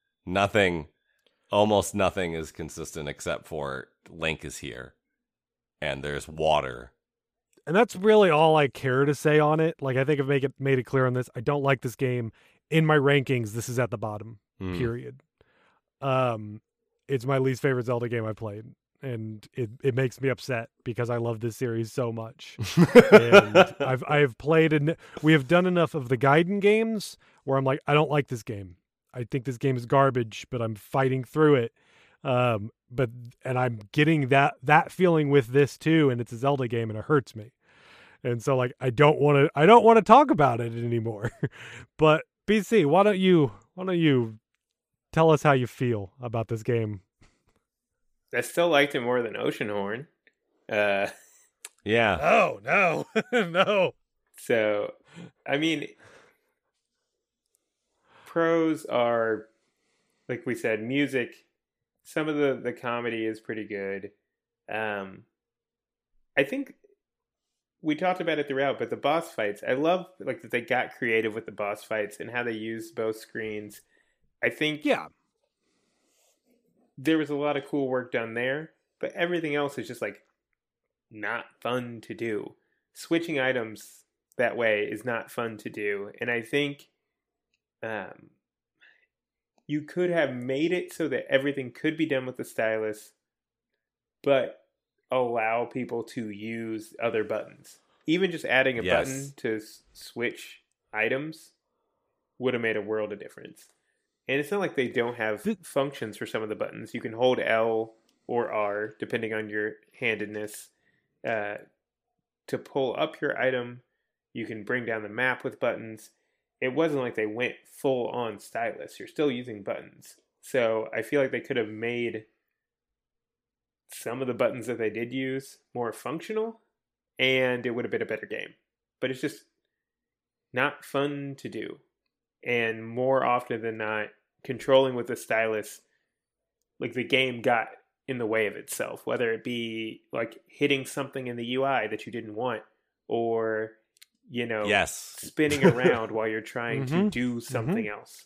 almost nothing is consistent except for Link is here, and there's water. And that's really all I care to say on it. Like, I think I've made it clear on this. I don't like this game. In my rankings, this is at the bottom, period. It's my least favorite Zelda game I played. And it makes me upset because I love this series so much. And I have played, and we have done enough of the Gaiden games where I'm like, I don't like this game. I think this game is garbage, but I'm fighting through it. And I'm getting that feeling with this too, and it's a Zelda game, and it hurts me. And so, like, I don't want to talk about it anymore. But BC, why don't you tell us how you feel about this game? I still liked it more than Oceanhorn. Yeah. Oh no, no. So, I mean, pros are, like we said, music. Some of the comedy is pretty good. I think we talked about it throughout, but the boss fights, I love like that they got creative with the boss fights and how they used both screens. I think there was a lot of cool work done there, but everything else is just like not fun to do. Switching items that way is not fun to do, and I think you could have made it so that everything could be done with the stylus, but allow people to use other buttons. Even just adding a button to switch items would have made a world of difference. And it's not like they don't have functions for some of the buttons. You can hold L or R, depending on your handedness, to pull up your item. You can bring down the map with buttons. It wasn't like they went full on stylus. You're still using buttons. So I feel like they could have made some of the buttons that they did use more functional, and it would have been a better game. But it's just not fun to do. And more often than not, controlling with the stylus, like the game got in the way of itself, whether it be like hitting something in the UI that you didn't want, or, spinning around while you're trying to do something else.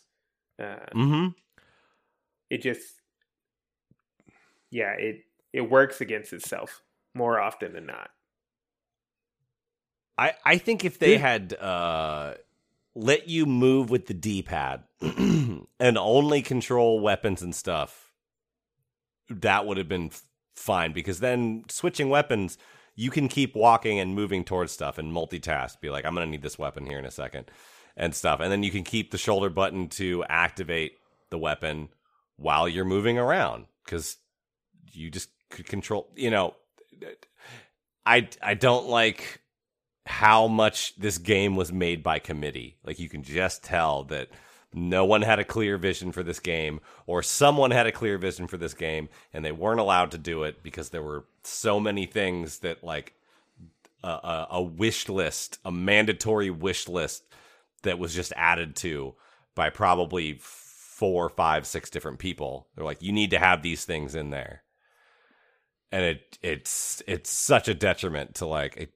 It just, it works against itself more often than not. I think if they had let you move with the D-pad and only control weapons and stuff, that would have been fine, because then switching weapons, you can keep walking and moving towards stuff and multitask. Be like, I'm going to need this weapon here in a second and stuff. And then you can keep the shoulder button to activate the weapon while you're moving around, because you just could control, I don't like how much this game was made by committee. Like, you can just tell that no one had a clear vision for this game, or someone had a clear vision for this game, and they weren't allowed to do it because there were so many things that, like, a wish list, a mandatory wish list that was just added to by probably 4, 5, 6 different people. They're like, you need to have these things in there. And it's such a detriment to, like,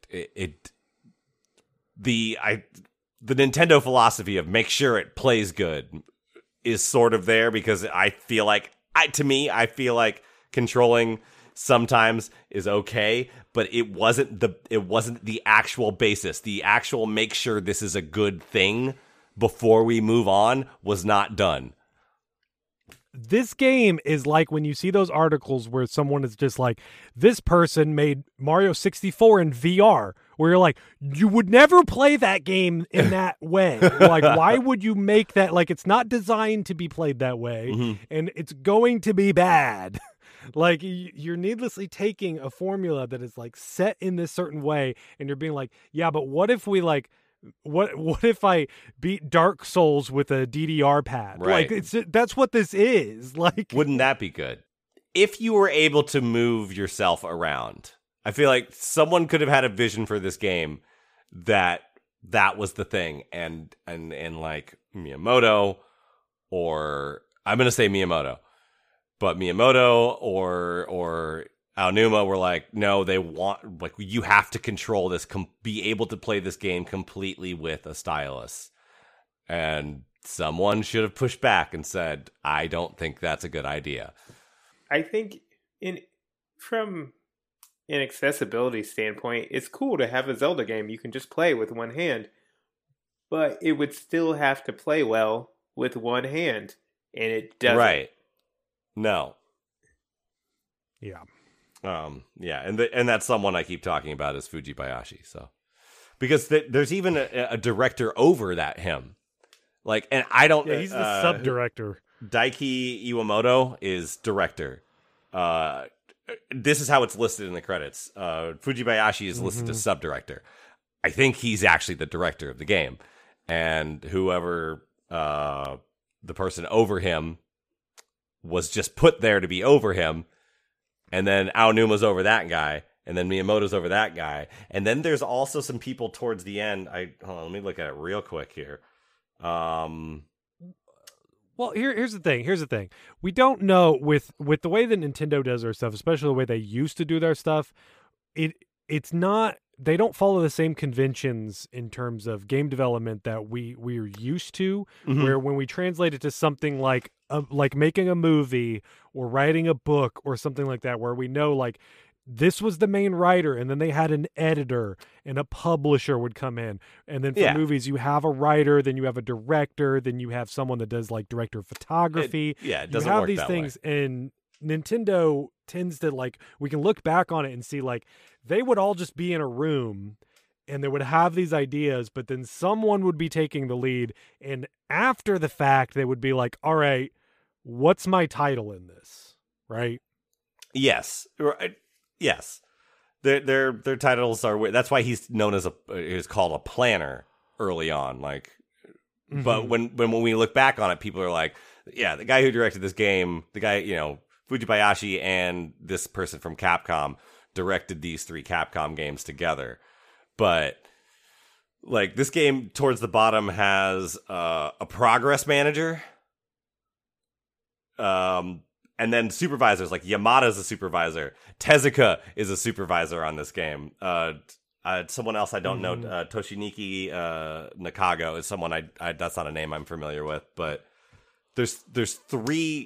the Nintendo philosophy of make sure it plays good is sort of there, because I feel like controlling sometimes is okay, but it wasn't the actual basis. The actual make sure this is a good thing before we move on was not done. This game is like when you see those articles where someone is just like, this person made Mario 64 in VR, where you're like, you would never play that game in that way. Like, why would you make that? Like, it's not designed to be played that way, and it's going to be bad. Like you're needlessly taking a formula that is like set in this certain way, and you're being like, yeah, but what if we like, what if I beat Dark Souls with a DDR pad? Right. Like that's what this is. Like, wouldn't that be good? If you were able to move yourself around, I feel like someone could have had a vision for this game that was the thing, and like Miyamoto, or I'm gonna say Miyamoto, but Miyamoto or Aonuma were like, no, they want, like, you have to control this, be able to play this game completely with a stylus, and someone should have pushed back and said, I don't think that's a good idea. I think from an accessibility standpoint, it's cool to have a Zelda game you can just play with one hand, but it would still have to play well with one hand, and it doesn't. Right. No. Yeah. Yeah, and that's someone I keep talking about is Fujibayashi. So, because there's even a director over him, like, and I don't. Yeah, he's the sub director. Daiki Iwamoto is director. This is how it's listed in the credits. Fujibayashi is listed as sub director. I think he's actually the director of the game, and whoever the person over him was just put there to be over him. And then Aonuma's over that guy, and then Miyamoto's over that guy. And then there's also some people towards the end. Hold on, let me look at it real quick here. Well, here's the thing. We don't know with the way that Nintendo does their stuff, especially the way they used to do their stuff. It's not. They don't follow the same conventions in terms of game development that we're used to. Mm-hmm. Where when we translate it to something like making a movie or writing a book or something like that, where we know like this was the main writer, and then they had an editor and a publisher would come in, and then for movies you have a writer, then you have a director, then you have someone that does like director of photography. It doesn't you have work these that things, way. and Nintendo tends to like, we can look back on it and see like they would all just be in a room and they would have these ideas, but then someone would be taking the lead, and after the fact they would be like, all right, what's my title in this, right? Yes. Yes, their titles are weird. That's why he's known as is called a planner early on. Like, but when we look back on it, people are like, yeah, the guy who directed this game, the guy, Fujibayashi and this person from Capcom directed these 3 Capcom games together. But like this game towards the bottom has a progress manager. And then supervisors, like Yamada's a supervisor. Tezuka is a supervisor on this game. Someone else I don't know, Toshiniki Nakago is someone I that's not a name I'm familiar with. But there's 3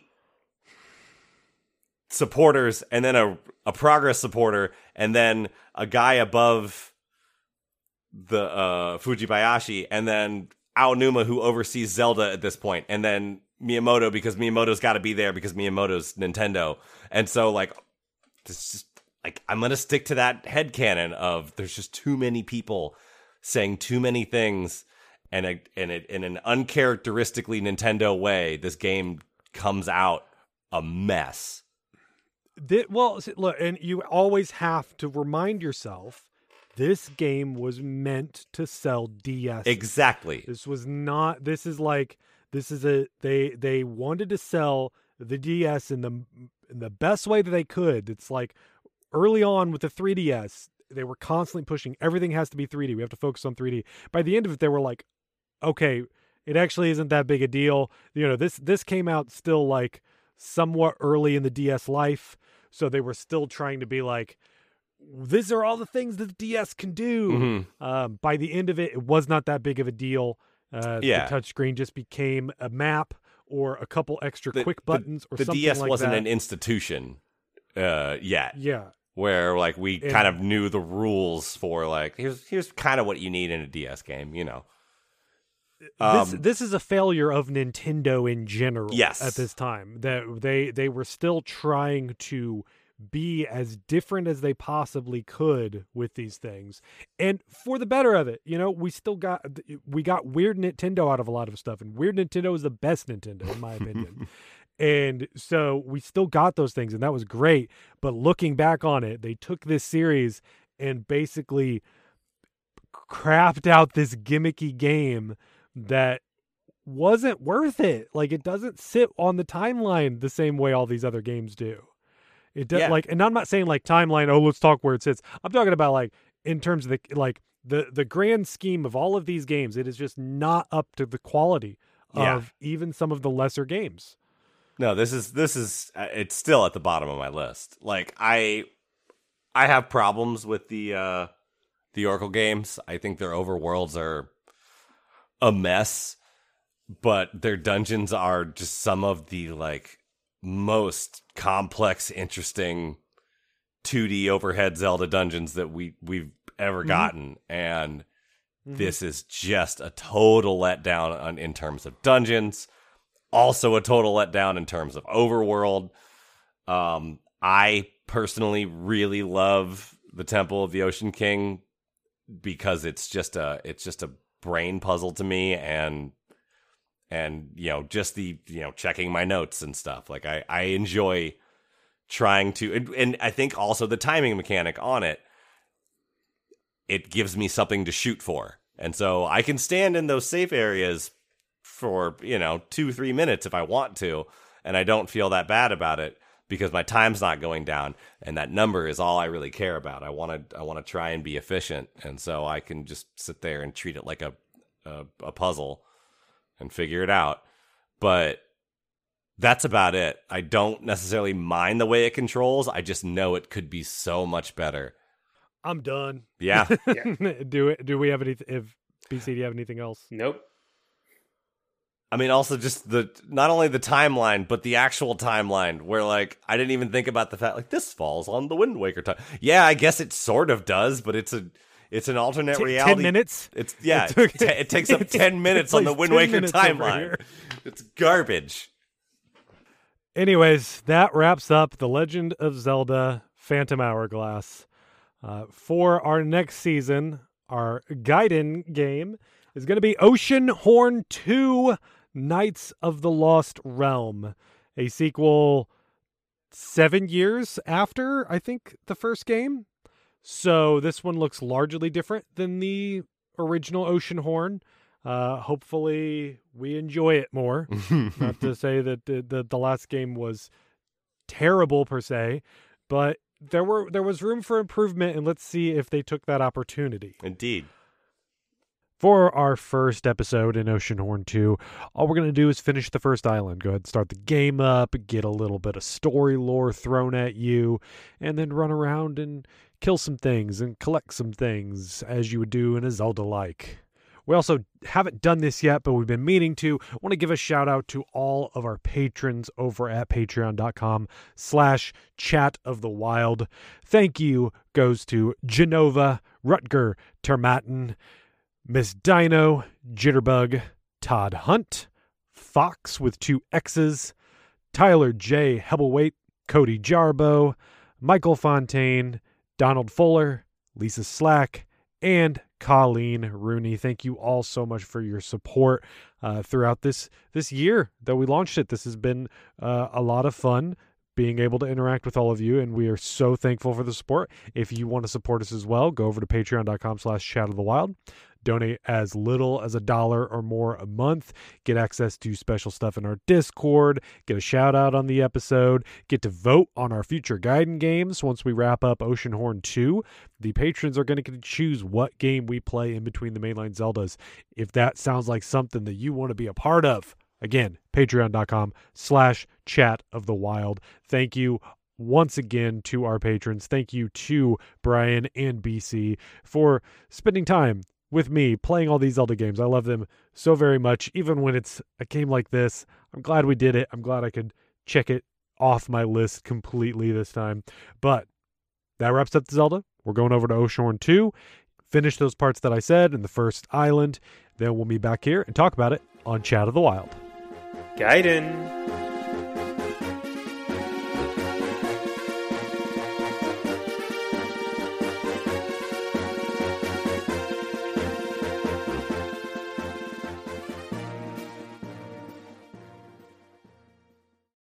supporters, and then a progress supporter, and then a guy above the Fujibayashi, and then Aonuma, who oversees Zelda at this point, and then Miyamoto, because Miyamoto's got to be there because Miyamoto's Nintendo. And so, like, it's just, like, I'm going to stick to that headcanon of there's just too many people saying too many things, and in an uncharacteristically Nintendo way, this game comes out a mess. Well, look, and you always have to remind yourself, this game was meant to sell DS. Exactly. This was not, they wanted to sell the DS in the best way that they could. It's like early on with the 3DS, they were constantly pushing everything has to be 3D. We have to focus on 3D. By the end of it, they were like, okay, it actually isn't that big a deal. This came out still like somewhat early in the DS life, so they were still trying to be like, these are all the things that the DS can do. Mm-hmm. By the end of it, it was not that big of a deal. The touchscreen just became a map or a couple extra quick buttons or something like that. The DS wasn't an institution yet. Yeah. Where like we kind of knew the rules for like, here's kind of what you need in a DS game, This is a failure of Nintendo in general. Yes. At this time, that they were still trying to be as different as they possibly could with these things, and for the better of it, we got Weird Nintendo out of a lot of stuff, and Weird Nintendo is the best Nintendo in my opinion. And so we still got those things, and that was great. But looking back on it, they took this series and basically crapped out this gimmicky game that wasn't worth it. Like, it doesn't sit on the timeline the same way all these other games do. It does, like, and I'm not saying like timeline, oh, let's talk where it sits. I'm talking about like in terms of the grand scheme of all of these games, it is just not up to the quality of even some of the lesser games. No, this is it's still at the bottom of my list. Like, I have problems with the Oracle games. I think their overworlds are a mess, but their dungeons are just some of the like most complex, interesting 2D overhead Zelda dungeons that we've ever gotten, and this is just a total letdown in terms of dungeons. Also a total letdown in terms of overworld. I personally really love the Temple of the Ocean King because it's just a brain puzzle to me, and just the checking my notes and stuff. Like, I enjoy trying to, and I think also the timing mechanic on it gives me something to shoot for. And so I can stand in those safe areas for 2-3 minutes if I want to, and I don't feel that bad about it because my time's not going down, and that number is all I really care about. I want to try and be efficient, and so I can just sit there and treat it like a puzzle and figure it out. But that's about it. I don't necessarily mind the way it controls. I just know it could be so much better. I'm done. Yeah. Do we have anything? If BC, do you have anything else? Nope. I mean, also just not only the timeline, but the actual timeline where, like, I didn't even think about the fact, like, this falls on the Wind Waker time. Yeah, I guess it sort of does, but it's an alternate reality. 10 minutes? It takes up 10 minutes on the Wind Waker timeline. It's garbage. Anyways, that wraps up The Legend of Zelda Phantom Hourglass. For our next season, our Gaiden game is going to be Oceanhorn 2 Knights of the Lost Realm, a sequel 7 years after, I think, the first game. So this one looks largely different than the original Oceanhorn. Hopefully we enjoy it more. Not to say that the last game was terrible per se, but there was room for improvement, and let's see if they took that opportunity. Indeed. For our first episode in Oceanhorn 2, all we're going to do is finish the first island. Go ahead and start the game up, get a little bit of story lore thrown at you, and then run around and kill some things and collect some things as you would do in a Zelda-like. We also haven't done this yet, but we've been meaning to. I want to give a shout out to all of our patrons over at patreon.com/chatofthewild. Thank you goes to Genova, Rutger, Termatin, Miss Dino, Jitterbug, Todd Hunt, Fox with 2 X's, Tyler J. Hebelwaite, Cody Jarbo, Michael Fontaine, Donald Fuller, Lisa Slack, and Colleen Rooney. Thank you all so much for your support throughout this year that we launched it. This has been a lot of fun being able to interact with all of you, and we are so thankful for the support. If you want to support us as well, go over to patreon.com/chatofthewild. Donate as little as $1 or more a month. Get access to special stuff in our Discord. Get a shout out on the episode. Get to vote on our future Gaiden games. Once we wrap up Oceanhorn 2, the patrons are going to get to choose what game we play in between the mainline Zeldas. If that sounds like something that you want to be a part of, again, patreon.com/chatofthewild. Thank you once again to our patrons. Thank you to Brian and BC for spending time with me playing all these Zelda games. I love them so very much. Even when it's a game like this, I'm glad we did it. I'm glad I could check it off my list completely this time. But that wraps up the Zelda. We're going over to Oceanhorn 2, finish those parts that I said in the first island. Then we'll be back here and talk about it on Chat of the Wild. Gaiden.